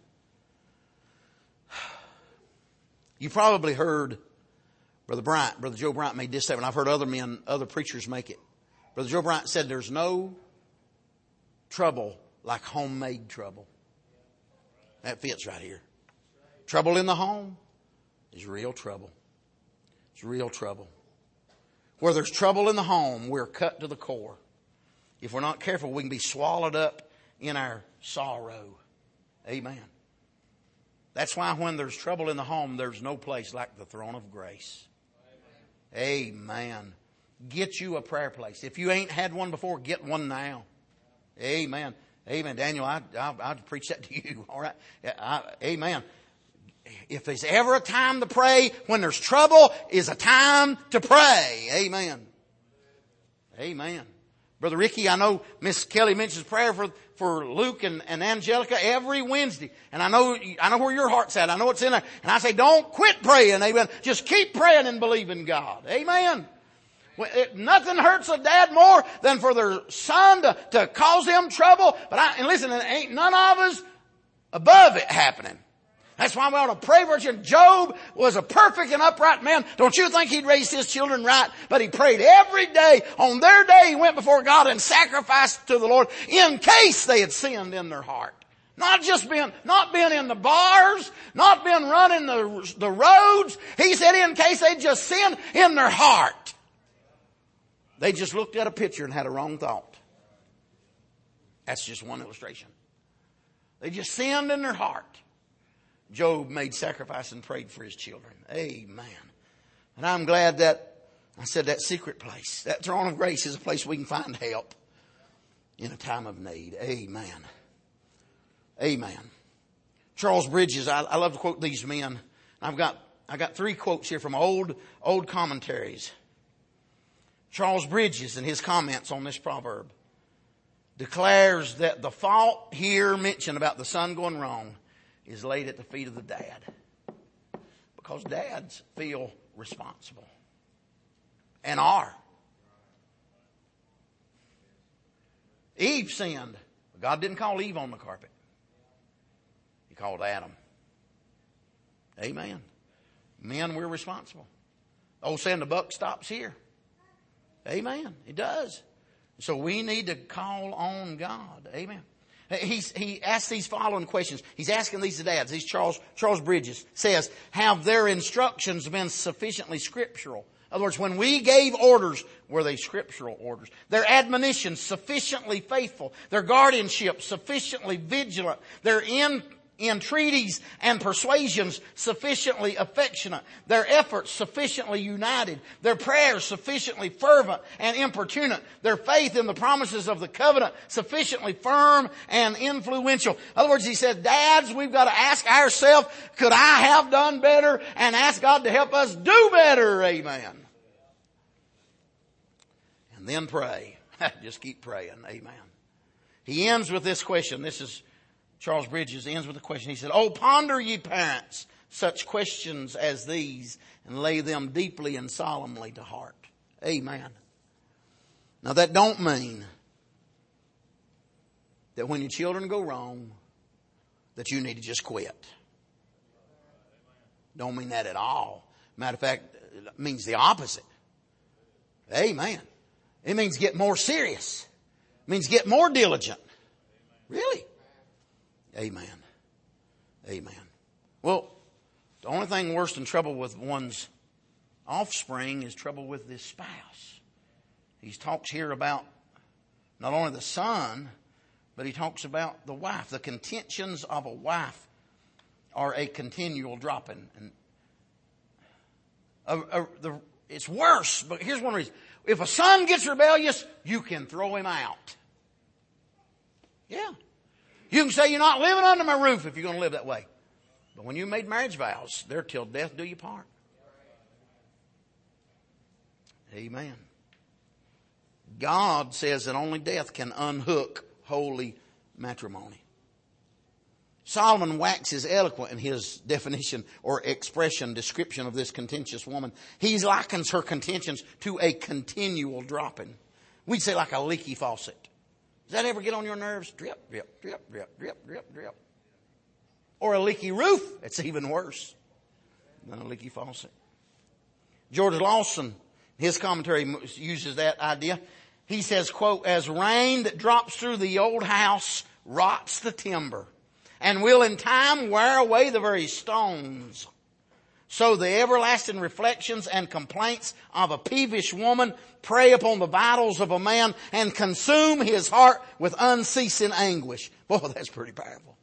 A: You probably heard Brother Joe Bryant made this statement. I've heard other preachers make it. Brother Joe Bryant said there's no trouble like homemade trouble. That fits right here. Trouble in the home is real trouble. It's real trouble. Where there's trouble in the home, we're cut to the core. If we're not careful, we can be swallowed up in our sorrow. Amen. That's why when there's trouble in the home, there's no place like the throne of grace. Amen. Get you a prayer place. If you ain't had one before, get one now. Amen. Amen. Daniel, I'll preach that to you. All right. Amen. If there's ever a time to pray, when there's trouble, is a time to pray. Amen. Amen. Brother Ricky, I know Miss Kelly mentions prayer for Luke and Angelica every Wednesday. And I know where your heart's at. I know it's in there. And I say, don't quit praying. Amen. Just keep praying and believing God. Amen. Nothing hurts a dad more than for their son to cause them trouble. And listen, there ain't none of us above it happening. That's why we ought to pray for you. Job was a perfect and upright man. Don't you think he'd raised his children right? But he prayed every day. On their day, he went before God and sacrificed to the Lord in case they had sinned in their heart. Not being in the bars, not being running the roads. He said in case they just sinned in their heart. They just looked at a picture and had a wrong thought. That's just one illustration. They just sinned in their heart. Job made sacrifice and prayed for his children. Amen. And I'm glad that I said that secret place, that throne of grace is a place we can find help in a time of need. Amen. Amen. Charles Bridges, I love to quote these men. I got 3 quotes here from old commentaries. Charles Bridges, in his comments on this proverb, declares that the fault here mentioned about the son going wrong is laid at the feet of the dad. Because dads feel responsible. And are. Eve sinned. God didn't call Eve on the carpet. He called Adam. Amen. Men, we're responsible. The old saying, the buck stops here. Amen. It does. So we need to call on God. Amen. He asks these following questions. He's asking these to dads. These Charles Bridges says, have their instructions been sufficiently scriptural? In other words, when we gave orders, were they scriptural orders? Their admonitions sufficiently faithful. Their guardianship sufficiently vigilant. Their entreaties and persuasions sufficiently affectionate. Their efforts sufficiently united. Their prayers sufficiently fervent and importunate. Their faith in the promises of the covenant sufficiently firm and influential. In other words, he said, dads, we've got to ask ourselves, could I have done better? And ask God to help us do better. Amen. And then pray. Just keep praying. Amen. He ends with this question. This is Charles Bridges ends with a question. He said, oh, ponder ye parents such questions as these and lay them deeply and solemnly to heart. Amen. Now that don't mean that when your children go wrong, that you need to just quit. Don't mean that at all. Matter of fact, it means the opposite. Amen. It means get more serious. It means get more diligent. Really? Amen. Amen. Well, the only thing worse than trouble with one's offspring is trouble with this spouse. He talks here about not only the son, but he talks about the wife. The contentions of a wife are a continual dropping. And it's worse, but here's one reason. If a son gets rebellious, you can throw him out. Yeah. You can say you're not living under my roof if you're going to live that way. But when you made marriage vows, they're till death do you part. Amen. God says that only death can unhook holy matrimony. Solomon waxes eloquent in his definition or description of this contentious woman. He likens her contentions to a continual dropping. We'd say like a leaky faucet. Does that ever get on your nerves? Drip, drip, drip, drip, drip, drip, drip. Or a leaky roof. It's even worse than a leaky faucet. George Lawson, his commentary uses that idea. He says, quote, as rain that drops through the old house rots the timber and will in time wear away the very stones, so the everlasting reflections and complaints of a peevish woman prey upon the vitals of a man and consume his heart with unceasing anguish. Boy, that's pretty powerful.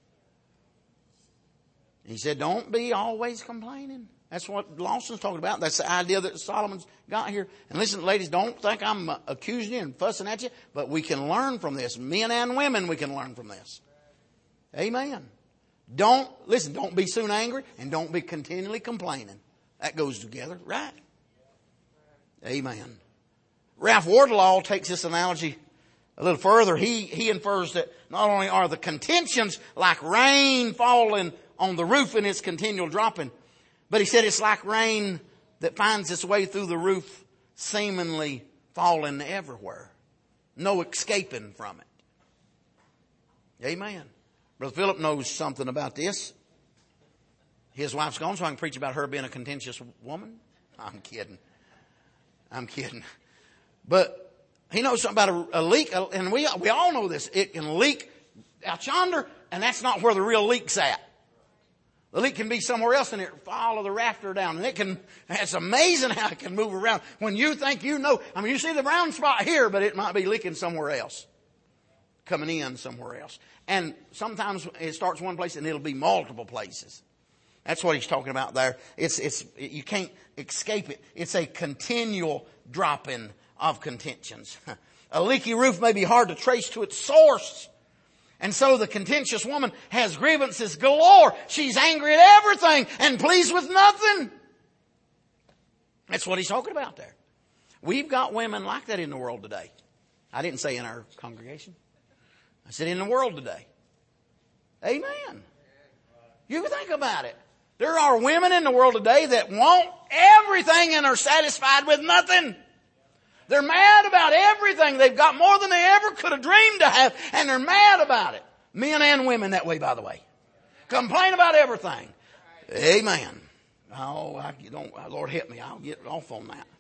A: He said, don't be always complaining. That's what Lawson's talking about. That's the idea that Solomon's got here. And listen, ladies, don't think I'm accusing you and fussing at you, but we can learn from this. Men and women, we can learn from this. Amen. Don't be soon angry and don't be continually complaining. That goes together, right? Amen. Ralph Wardlaw takes this analogy a little further. He infers that not only are the contentions like rain falling on the roof and its continual dropping, but he said it's like rain that finds its way through the roof, seemingly falling everywhere. No escaping from it. Amen. Brother Philip knows something about this. His wife's gone, so I can preach about her being a contentious woman. I'm kidding. But he knows something about a leak, and we all know this. It can leak out yonder, and that's not where the real leak's at. The leak can be somewhere else and it follow the rafter down. And it's amazing how it can move around when you think you know. I mean, you see the brown spot here, but it might be leaking somewhere else. Coming in somewhere else. And sometimes it starts one place and it'll be multiple places. That's what he's talking about there. You can't escape it. It's a continual dropping of contentions. A leaky roof may be hard to trace to its source. And so the contentious woman has grievances galore. She's angry at everything and pleased with nothing. That's what he's talking about there. We've got women like that in the world today. I didn't say in our congregation. I said in the world today. Amen. You think about it. There are women in the world today that want everything and are satisfied with nothing. They're mad about everything. They've got more than they ever could have dreamed to have, and they're mad about it. Men and women that way, by the way. Complain about everything. Amen. Oh, Lord help me. I'll get off on that.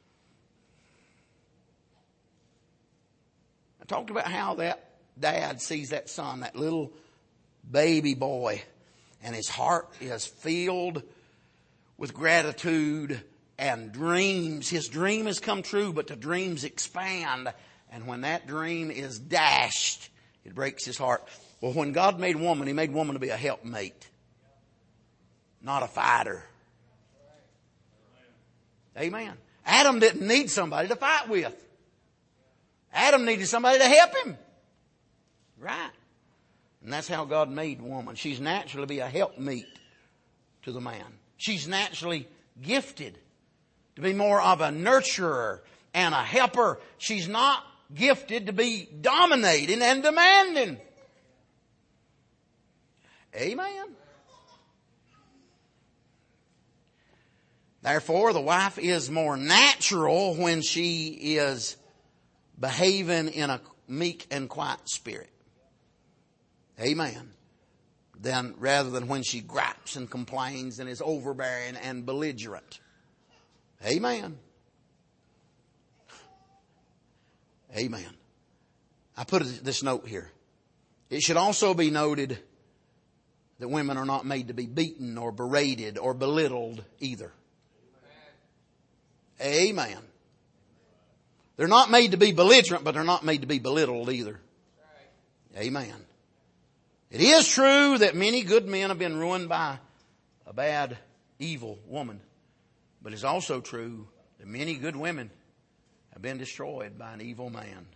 A: I talked about how that dad sees that son, that little baby boy, and his heart is filled with gratitude and dreams. His dream has come true, but the dreams expand. And when that dream is dashed, it breaks his heart. Well, when God made woman, He made woman to be a helpmate, not a fighter. Amen. Adam didn't need somebody to fight with. Adam needed somebody to help him. Right. And that's how God made woman. She's naturally to be a helpmeet to the man. She's naturally gifted to be more of a nurturer and a helper. She's not gifted to be dominating and demanding. Amen. Therefore, the wife is more natural when she is behaving in a meek and quiet spirit. Amen. Rather than when she gripes and complains and is overbearing and belligerent. Amen. Amen. I put this note here. It should also be noted that women are not made to be beaten or berated or belittled either. Amen. They're not made to be belligerent, but they're not made to be belittled either. Amen. It is true that many good men have been ruined by a bad, evil woman. But it's also true that many good women have been destroyed by an evil man.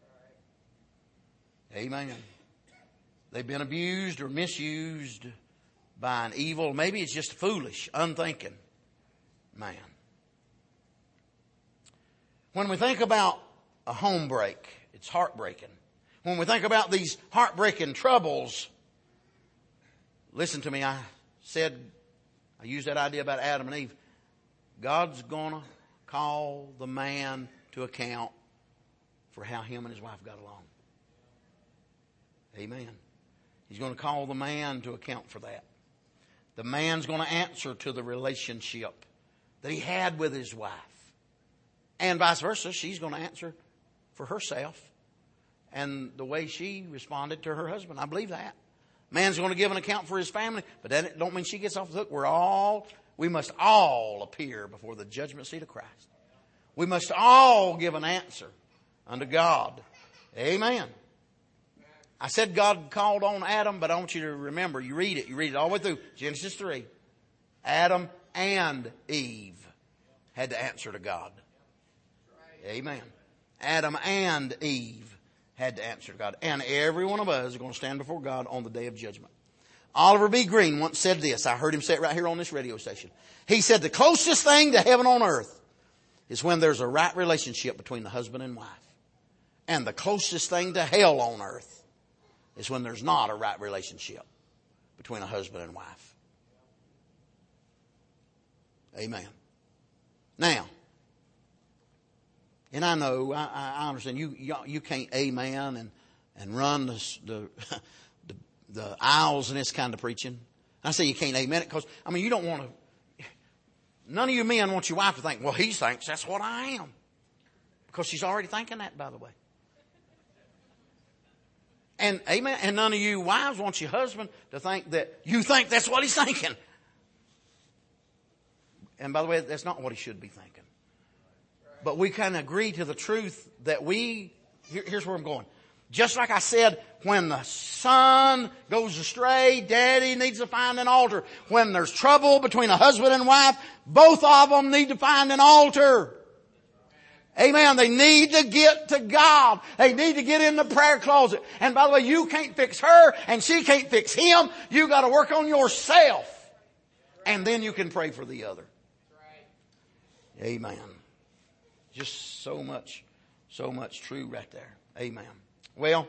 A: Amen. They've been abused or misused by an evil, maybe it's just a foolish, unthinking man. When we think about a home break, it's heartbreaking. When we think about these heartbreaking troubles, listen to me, I used that idea about Adam and Eve. God's going to call the man to account for how him and his wife got along. Amen. He's going to call the man to account for that. The man's going to answer to the relationship that he had with his wife. And vice versa, she's going to answer for herself and the way she responded to her husband. I believe that. Man's going to give an account for his family, but that don't mean she gets off the hook. We must all appear before the judgment seat of Christ. We must all give an answer unto God. Amen. I said God called on Adam, but I want you to remember, you read it all the way through Genesis 3. Adam and Eve had to answer to God. Amen. Adam and Eve had to answer to God. And every one of us is going to stand before God on the day of judgment. Oliver B. Green once said this. I heard him say it right here on this radio station. He said the closest thing to heaven on earth is when there's a right relationship between the husband and wife. And the closest thing to hell on earth is when there's not a right relationship between a husband and wife. Amen. Now, and I know, I understand you can't amen and run the aisles in this kind of preaching. I say you can't amen it because, you don't want to, none of you men want your wife to think, well, he thinks that's what I am. Because she's already thinking that, by the way. And amen. And none of you wives want your husband to think that you think that's what he's thinking. And by the way, that's not what he should be thinking. But we can agree to the truth that here's where I'm going. Just like I said, when the son goes astray, daddy needs to find an altar. When there's trouble between a husband and wife, both of them need to find an altar. Amen. They need to get to God. They need to get in the prayer closet. And by the way, you can't fix her and she can't fix him. You got to work on yourself. And then you can pray for the other. Amen. Just so much true right there. Amen. Well,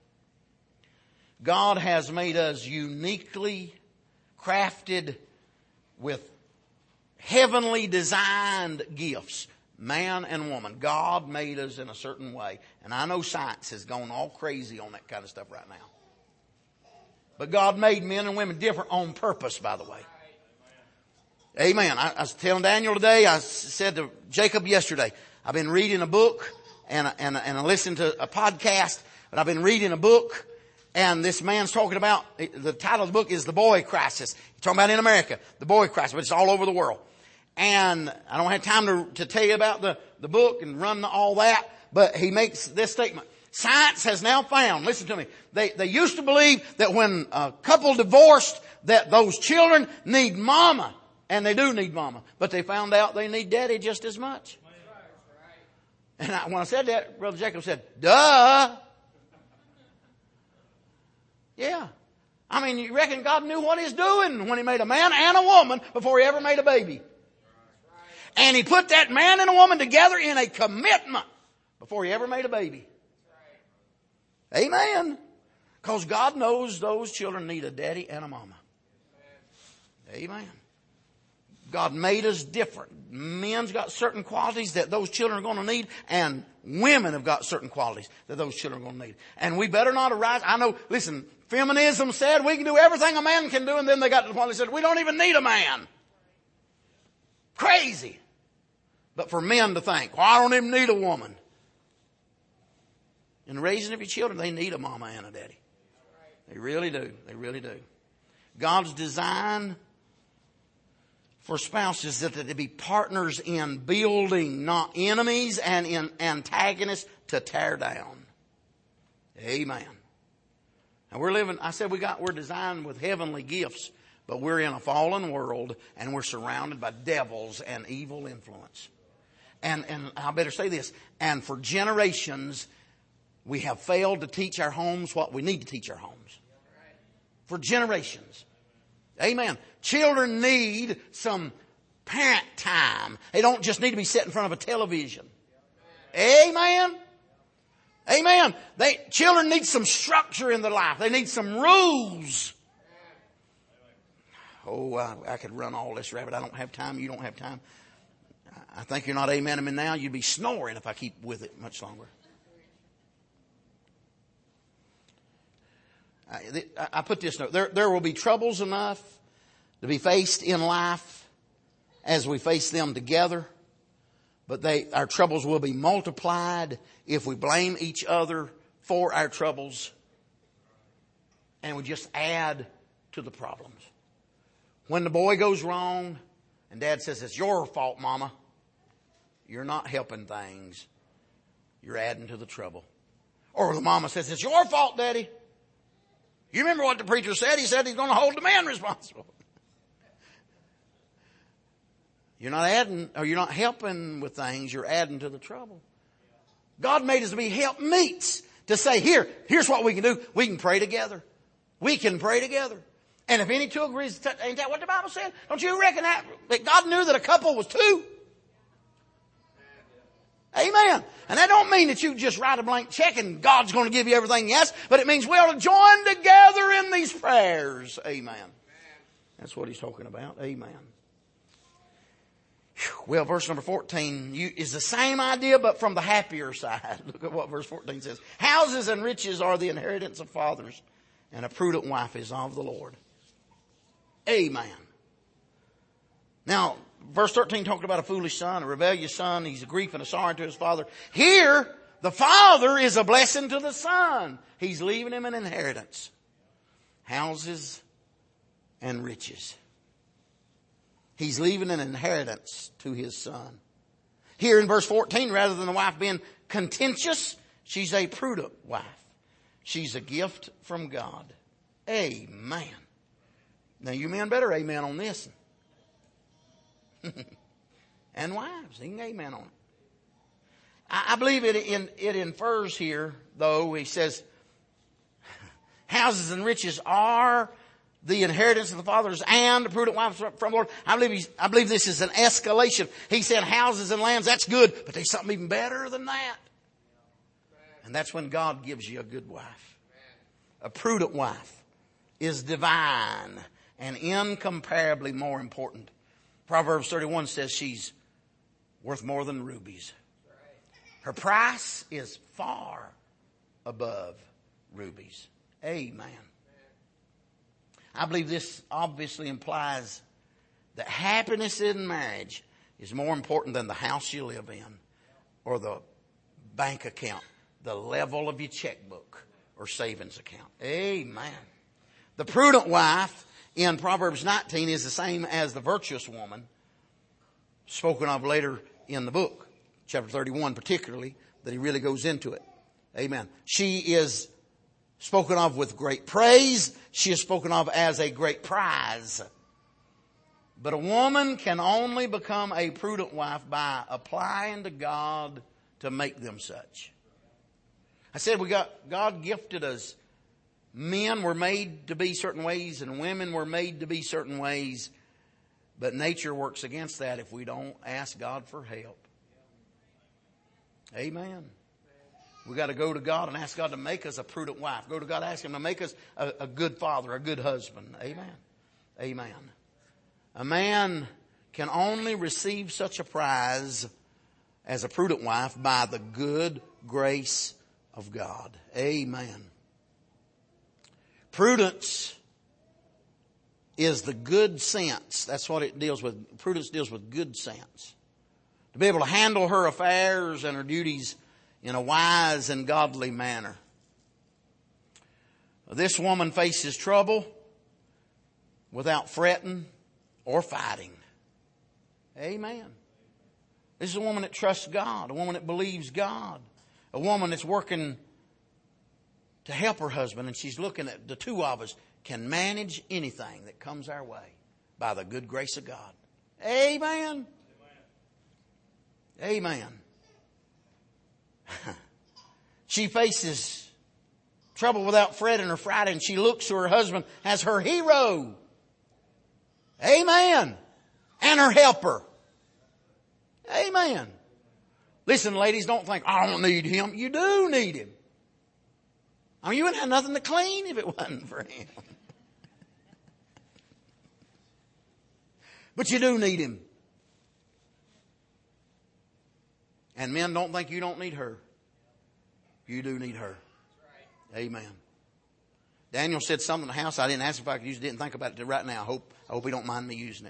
A: God has made us uniquely crafted with heavenly designed gifts. Man and woman. God made us in a certain way. And I know science has gone all crazy on that kind of stuff right now. But God made men and women different on purpose, by the way. Amen. I was telling Daniel today, I said to Jacob yesterday, I've been reading a book and I listened to a podcast, but I've been reading a book and this man's talking about, the title of the book is The Boy Crisis. He's talking about in America, the boy crisis, but it's all over the world. And I don't have time to tell you about the book and run all that, but he makes this statement. Science has now found, listen to me, they used to believe that when a couple divorced, that those children need mama. And they do need mama. But they found out they need daddy just as much. And when I said that, Brother Jacob said, duh. Yeah. I mean, you reckon God knew what he's doing when he made a man and a woman before he ever made a baby. And he put that man and a woman together in a commitment before he ever made a baby. Amen. Because God knows those children need a daddy and a mama. Amen. God made us different. Men's got certain qualities that those children are going to need, and women have got certain qualities that those children are going to need. And we better not arise. I know, listen, feminism said we can do everything a man can do, and then they got to the point they said, we don't even need a man. Crazy. But for men to think, well, I don't even need a woman. In the raising of your children, they need a mama and a daddy. They really do. They really do. God's design for spouses that they be partners in building, not enemies and in antagonists to tear down. Amen. And we're living, I said we're designed with heavenly gifts, but we're in a fallen world and we're surrounded by devils and evil influence. And I better say this, and for generations we have failed to teach our homes what we need to teach our homes. For generations. Amen. Children need some parent time. They don't just need to be set in front of a television. Amen. Amen. Children need some structure in their life. They need some rules. Oh, I could run all this rabbit. I don't have time. You don't have time. I think you're not amening me now. You'd be snoring if I keep with it much longer. I put this note. There will be troubles enough to be faced in life as we face them together. But our troubles will be multiplied if we blame each other for our troubles. And we just add to the problems. When the boy goes wrong and dad says, it's your fault, mama. You're not helping things. You're adding to the trouble. Or the mama says, it's your fault, daddy. You remember what the preacher said? He said he's going to hold the man responsible. You're not adding, or you're not helping with things. You're adding to the trouble. God made us to be helpmeets. To say, here's what we can do. We can pray together. We can pray together. And if any two agrees, ain't that what the Bible said? Don't you reckon that God knew that a couple was two? Amen. And that don't mean that you just write a blank check and God's going to give you everything you ask, but it means we ought to join together in these prayers. Amen. That's what he's talking about. Amen. Well, verse number 14 is the same idea, but from the happier side. Look at what verse 14 says. Houses and riches are the inheritance of fathers, and a prudent wife is of the Lord. Amen. Now, verse 13 talked about a foolish son, a rebellious son. He's a grief and a sorrow to his father. Here, the father is a blessing to the son. He's leaving him an inheritance. Houses and riches. He's leaving an inheritance to his son. Here in verse 14, rather than the wife being contentious, she's a prudent wife. She's a gift from God. Amen. Now you men better amen on this. And wives, you can amen on it. I believe it infers here, though, he says, houses and riches are the inheritance of the fathers and the prudent wives from the Lord. I believe this is an escalation. He said houses and lands, that's good, but there's something even better than that. And that's when God gives you a good wife. A prudent wife is divine and incomparably more important. Proverbs 31 says she's worth more than rubies. Her price is far above rubies. Amen. I believe this obviously implies that happiness in marriage is more important than the house you live in or the bank account, the level of your checkbook or savings account. Amen. The prudent wife in Proverbs 19 is the same as the virtuous woman spoken of later in the book, chapter 31 particularly, that he really goes into it. Amen. She is spoken of with great praise. She is spoken of as a great prize. But a woman can only become a prudent wife by applying to God to make them such. I said God gifted us. Men were made to be certain ways and women were made to be certain ways. But nature works against that if we don't ask God for help. Amen. We got to go to God and ask God to make us a prudent wife. Go to God and ask Him to make us a good father, a good husband. Amen. Amen. A man can only receive such a prize as a prudent wife by the good grace of God. Amen. Prudence is the good sense. That's what it deals with. Prudence deals with good sense. To be able to handle her affairs and her duties in a wise and godly manner. This woman faces trouble without fretting or fighting. Amen. This is a woman that trusts God, a woman that believes God, a woman that's working to help her husband, and she's looking at the two of us can manage anything that comes our way by the good grace of God. Amen. Amen. She faces trouble without fretting or frighting. She looks to her husband as her hero. Amen. And her helper. Amen. Listen, ladies, don't think, I don't need him. You do need him. I mean, you wouldn't have nothing to clean if it wasn't for him. But you do need him. And men, don't think you don't need her. You do need her. Amen. Daniel said something in the house. I didn't ask if I could use it. Didn't think about it right now. I hope he don't mind me using it.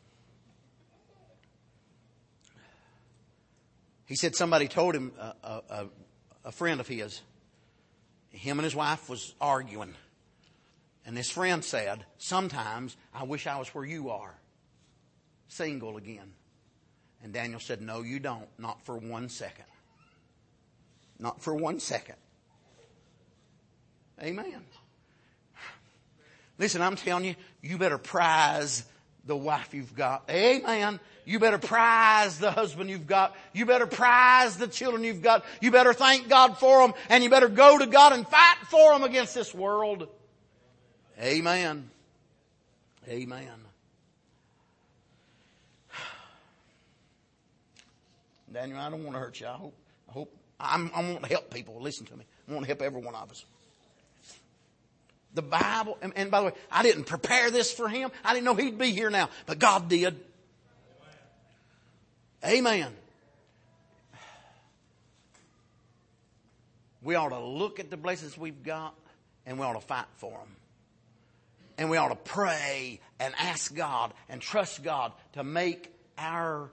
A: He said somebody told him, a friend of his, him and his wife was arguing. And this friend said, sometimes I wish I was where you are. Single again. And Daniel said, no, you don't. Not for 1 second. Not for 1 second. Amen. Listen, I'm telling you, you better prize the wife you've got. Amen. You better prize the husband you've got. You better prize the children you've got. You better thank God for them. And you better go to God and fight for them against this world. Amen. Amen. Daniel, I don't want to hurt you. I hope I want to help people. Listen to me. I want to help every one of us. The Bible, and by the way, I didn't prepare this for him. I didn't know he'd be here now, but God did. Amen. We ought to look at the blessings we've got and we ought to fight for them. And we ought to pray and ask God and trust God to make our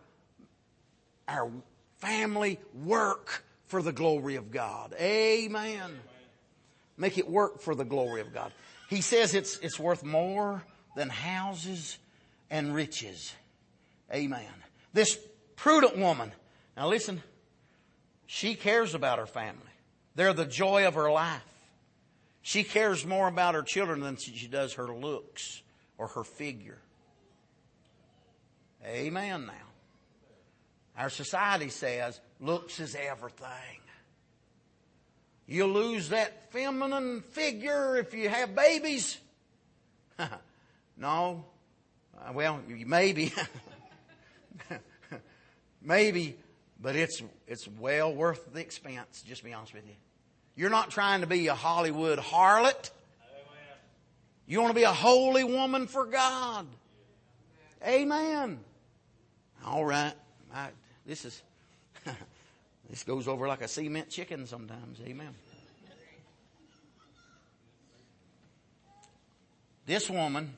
A: family work for the glory of God. Amen. Make it work for the glory of God. He says it's worth more than houses and riches. Amen. This prudent woman, now listen, she cares about her family. They're the joy of her life. She cares more about her children than she does her looks or her figure. Amen now. Our society says looks is everything. You'll lose that feminine figure if you have babies. No. Well, maybe. Maybe, but it's well worth the expense, just to be honest with you. You're not trying to be a Hollywood harlot. You want to be a holy woman for God. Amen. All right. This goes over like a cement chicken sometimes. Amen. This woman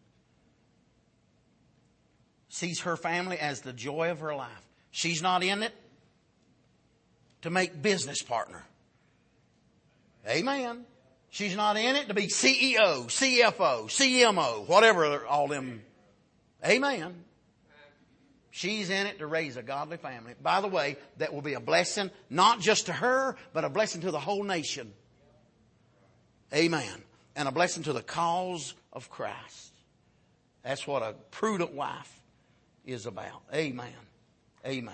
A: sees her family as the joy of her life. She's not in it to make business partner. Amen. She's not in it to be CEO, CFO, CMO, whatever all them. Amen. She's in it to raise a godly family. By the way, that will be a blessing, not just to her, but a blessing to the whole nation. Amen. And a blessing to the cause of Christ. That's what a prudent wife is about. Amen. Amen.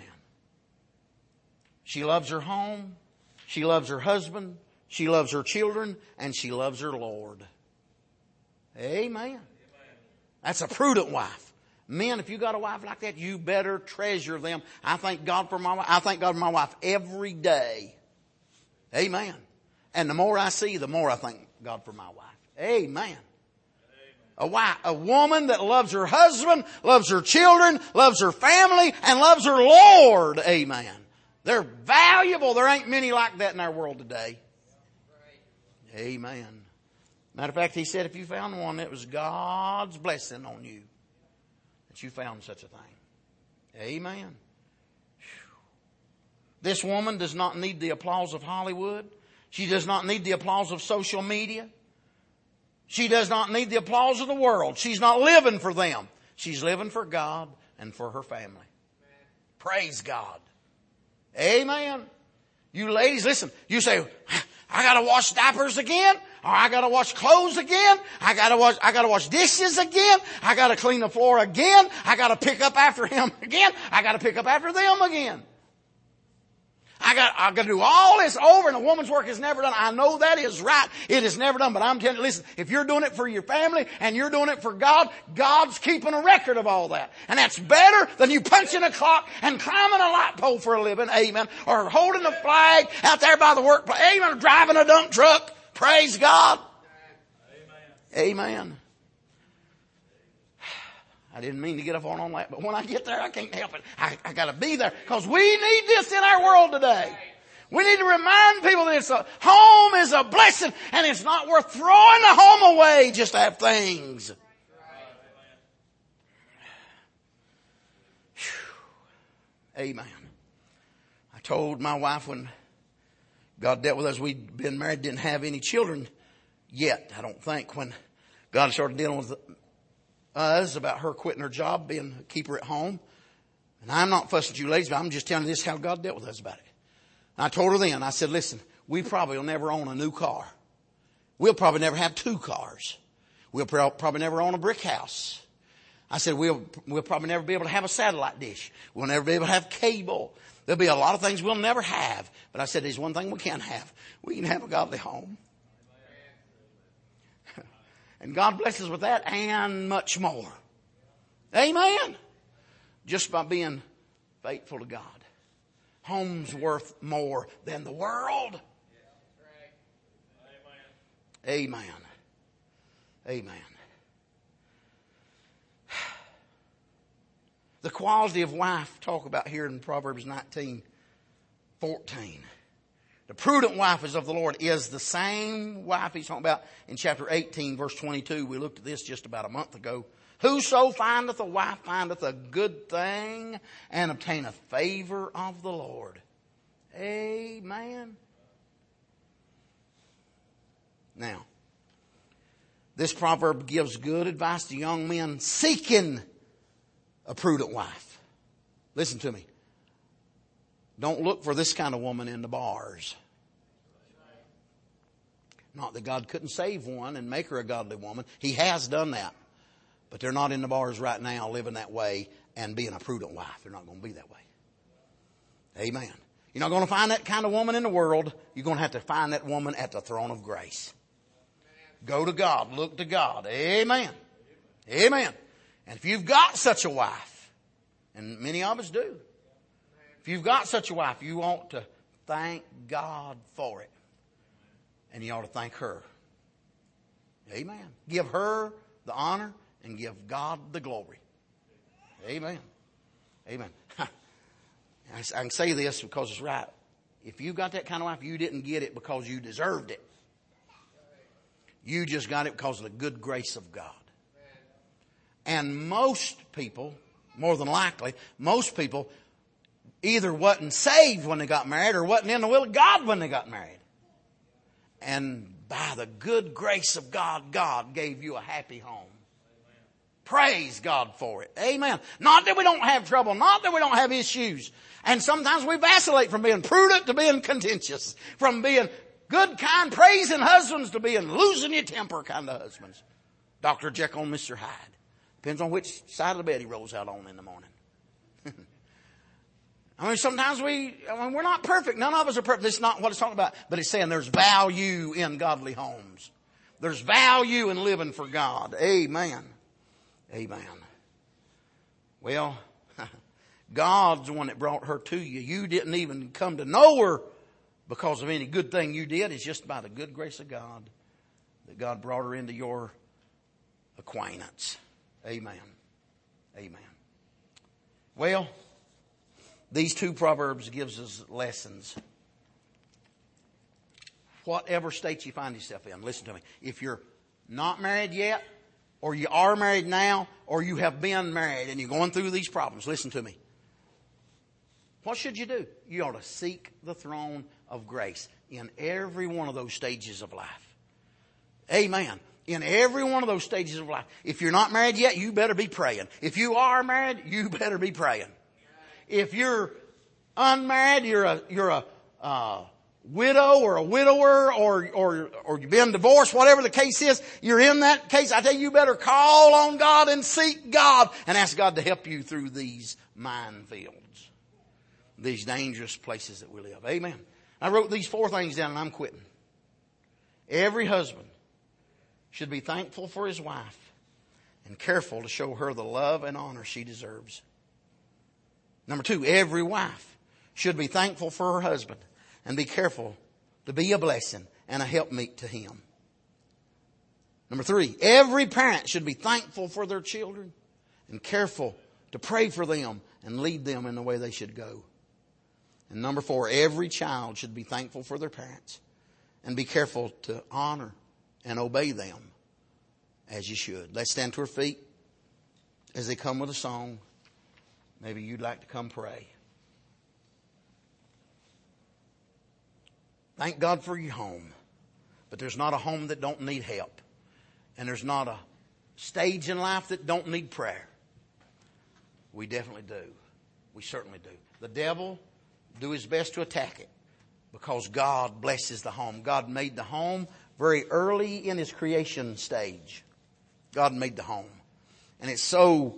A: She loves her home. She loves her husband. She loves her children. And she loves her Lord. Amen. That's a prudent wife. Men, if you got a wife like that, you better treasure them. I thank God for my wife. I thank God for my wife every day. Amen. And the more I see, the more I thank God for my wife. Amen. A woman that loves her husband, loves her children, loves her family, and loves her Lord. Amen. They're valuable. There ain't many like that in our world today. Amen. Matter of fact, he said if you found one, it was God's blessing on you that you found such a thing. Amen. This woman does not need the applause of Hollywood. She does not need the applause of social media. She does not need the applause of the world. She's not living for them. She's living for God and for her family. Amen. Praise God. Amen. You ladies, listen. You say, I got to wash diapers again, or I got to wash clothes again. I got to wash dishes again. I got to clean the floor again. I got to pick up after him again. I got to pick up after them again. I got to do all this over, and a woman's work is never done. I know that is right. It is never done. But I'm telling you, listen, if you're doing it for your family and you're doing it for God, God's keeping a record of all that. And that's better than you punching a clock and climbing a light pole for a living. Amen. Or holding a flag out there by the workplace. Amen. Or driving a dump truck. Praise God. Amen. Amen. I didn't mean to get up on that, but when I get there, I can't help it. I got to be there because we need this in our world today. We need to remind people that home is a blessing, and it's not worth throwing the home away just to have things. Amen. I told my wife when God dealt with us, we'd been married, didn't have any children yet, I don't think, when God started dealing with us about her quitting her job, being a keeper at home. And I'm not fussing at you ladies, but I'm just telling you this how God dealt with us about it. And I told her then, I said, listen, we probably will never own a new car. We'll probably never have 2 cars. We'll probably never own a brick house. I said, we'll probably never be able to have a satellite dish. We'll never be able to have cable. There'll be a lot of things we'll never have. But I said, there's one thing we can have. We can have a godly home. And God blesses with that and much more. Amen. Just by being faithful to God. Home's worth more than the world. Amen. Amen. The quality of wife talk about here in Proverbs 19:14. The prudent wife is of the Lord is the same wife he's talking about in chapter 18, verse 22. We looked at this just about a month ago. Whoso findeth a wife findeth a good thing and obtaineth favor of the Lord. Amen. Now, this proverb gives good advice to young men seeking a prudent wife. Listen to me. Don't look for this kind of woman in the bars. Not that God couldn't save one and make her a godly woman. He has done that. But they're not in the bars right now living that way and being a prudent wife. They're not going to be that way. Amen. You're not going to find that kind of woman in the world. You're going to have to find that woman at the throne of grace. Go to God. Look to God. Amen. Amen. And if you've got such a wife, and many of us do, if you've got such a wife, you ought to thank God for it. And you ought to thank her. Amen. Give her the honor and give God the glory. Amen. Amen. I can say this because it's right. If you got that kind of wife, you didn't get it because you deserved it. You just got it because of the good grace of God. And most people, more than likely, most people either wasn't saved when they got married or wasn't in the will of God when they got married. And by the good grace of God, God gave you a happy home. Praise God for it. Amen. Not that we don't have trouble. Not that we don't have issues. And sometimes we vacillate from being prudent to being contentious. From being good, kind, praising husbands to being losing your temper kind of husbands. Dr. Jekyll and Mr. Hyde. Depends on which side of the bed he rolls out on in the morning. I mean, sometimes we're not perfect. None of us are perfect. That's not what it's talking about. But it's saying there's value in godly homes. There's value in living for God. Amen. Amen. Well, God's the one that brought her to you. You didn't even come to know her because of any good thing you did. It's just by the good grace of God that God brought her into your acquaintance. Amen. Amen. Well, these two Proverbs gives us lessons. Whatever state you find yourself in, listen to me. If you're not married yet, or you are married now, or you have been married and you're going through these problems, listen to me. What should you do? You ought to seek the throne of grace in every one of those stages of life. Amen. In every one of those stages of life. If you're not married yet, you better be praying. If you are married, you better be praying. If you're unmarried, you're a widow or a widower or you've been divorced, whatever the case is, you're in that case. I tell you, you better call on God and seek God and ask God to help you through these minefields, these dangerous places that we live. Amen. I wrote these 4 things down and I'm quitting. Every husband should be thankful for his wife and careful to show her the love and honor she deserves. Number 2, every wife should be thankful for her husband and be careful to be a blessing and a helpmeet to him. Number 3, every parent should be thankful for their children and careful to pray for them and lead them in the way they should go. And number 4, every child should be thankful for their parents and be careful to honor and obey them as you should. Let's stand to our feet as they come with a song. Maybe you'd like to come pray. Thank God for your home. But there's not a home that don't need help. And there's not a stage in life that don't need prayer. We definitely do. We certainly do. The devil do his best to attack it because God blesses the home. God made the home very early in his creation stage. God made the home. And it's so,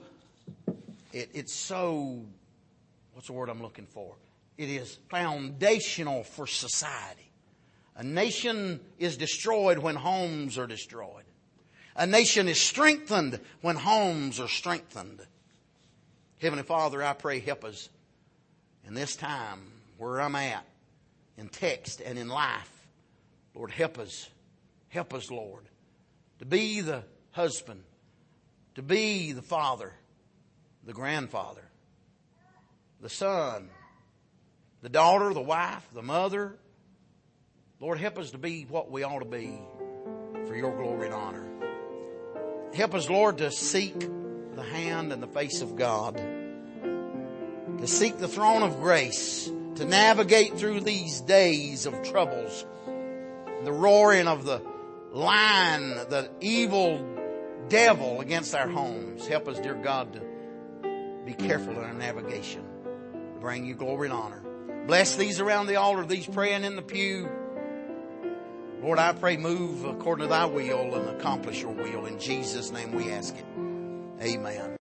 A: what's the word I'm looking for? It is foundational for society. A nation is destroyed when homes are destroyed. A nation is strengthened when homes are strengthened. Heavenly Father, I pray help us in this time where I'm at, in text and in life. Lord, help us. Help us, Lord, to be the husband, to be the father, the grandfather, the son, the daughter, the wife, the mother. Lord, help us to be what we ought to be for your glory and honor. Help us, Lord, to seek the hand and the face of God, to seek the throne of grace, to navigate through these days of troubles, the roaring of the lion, the evil devil against our homes. Help us, dear God, to be careful in our navigation, to bring you glory and honor. Bless these around the altar, these praying in the pew. Lord, I pray, move according to thy will and accomplish your will. In Jesus' name we ask it. Amen.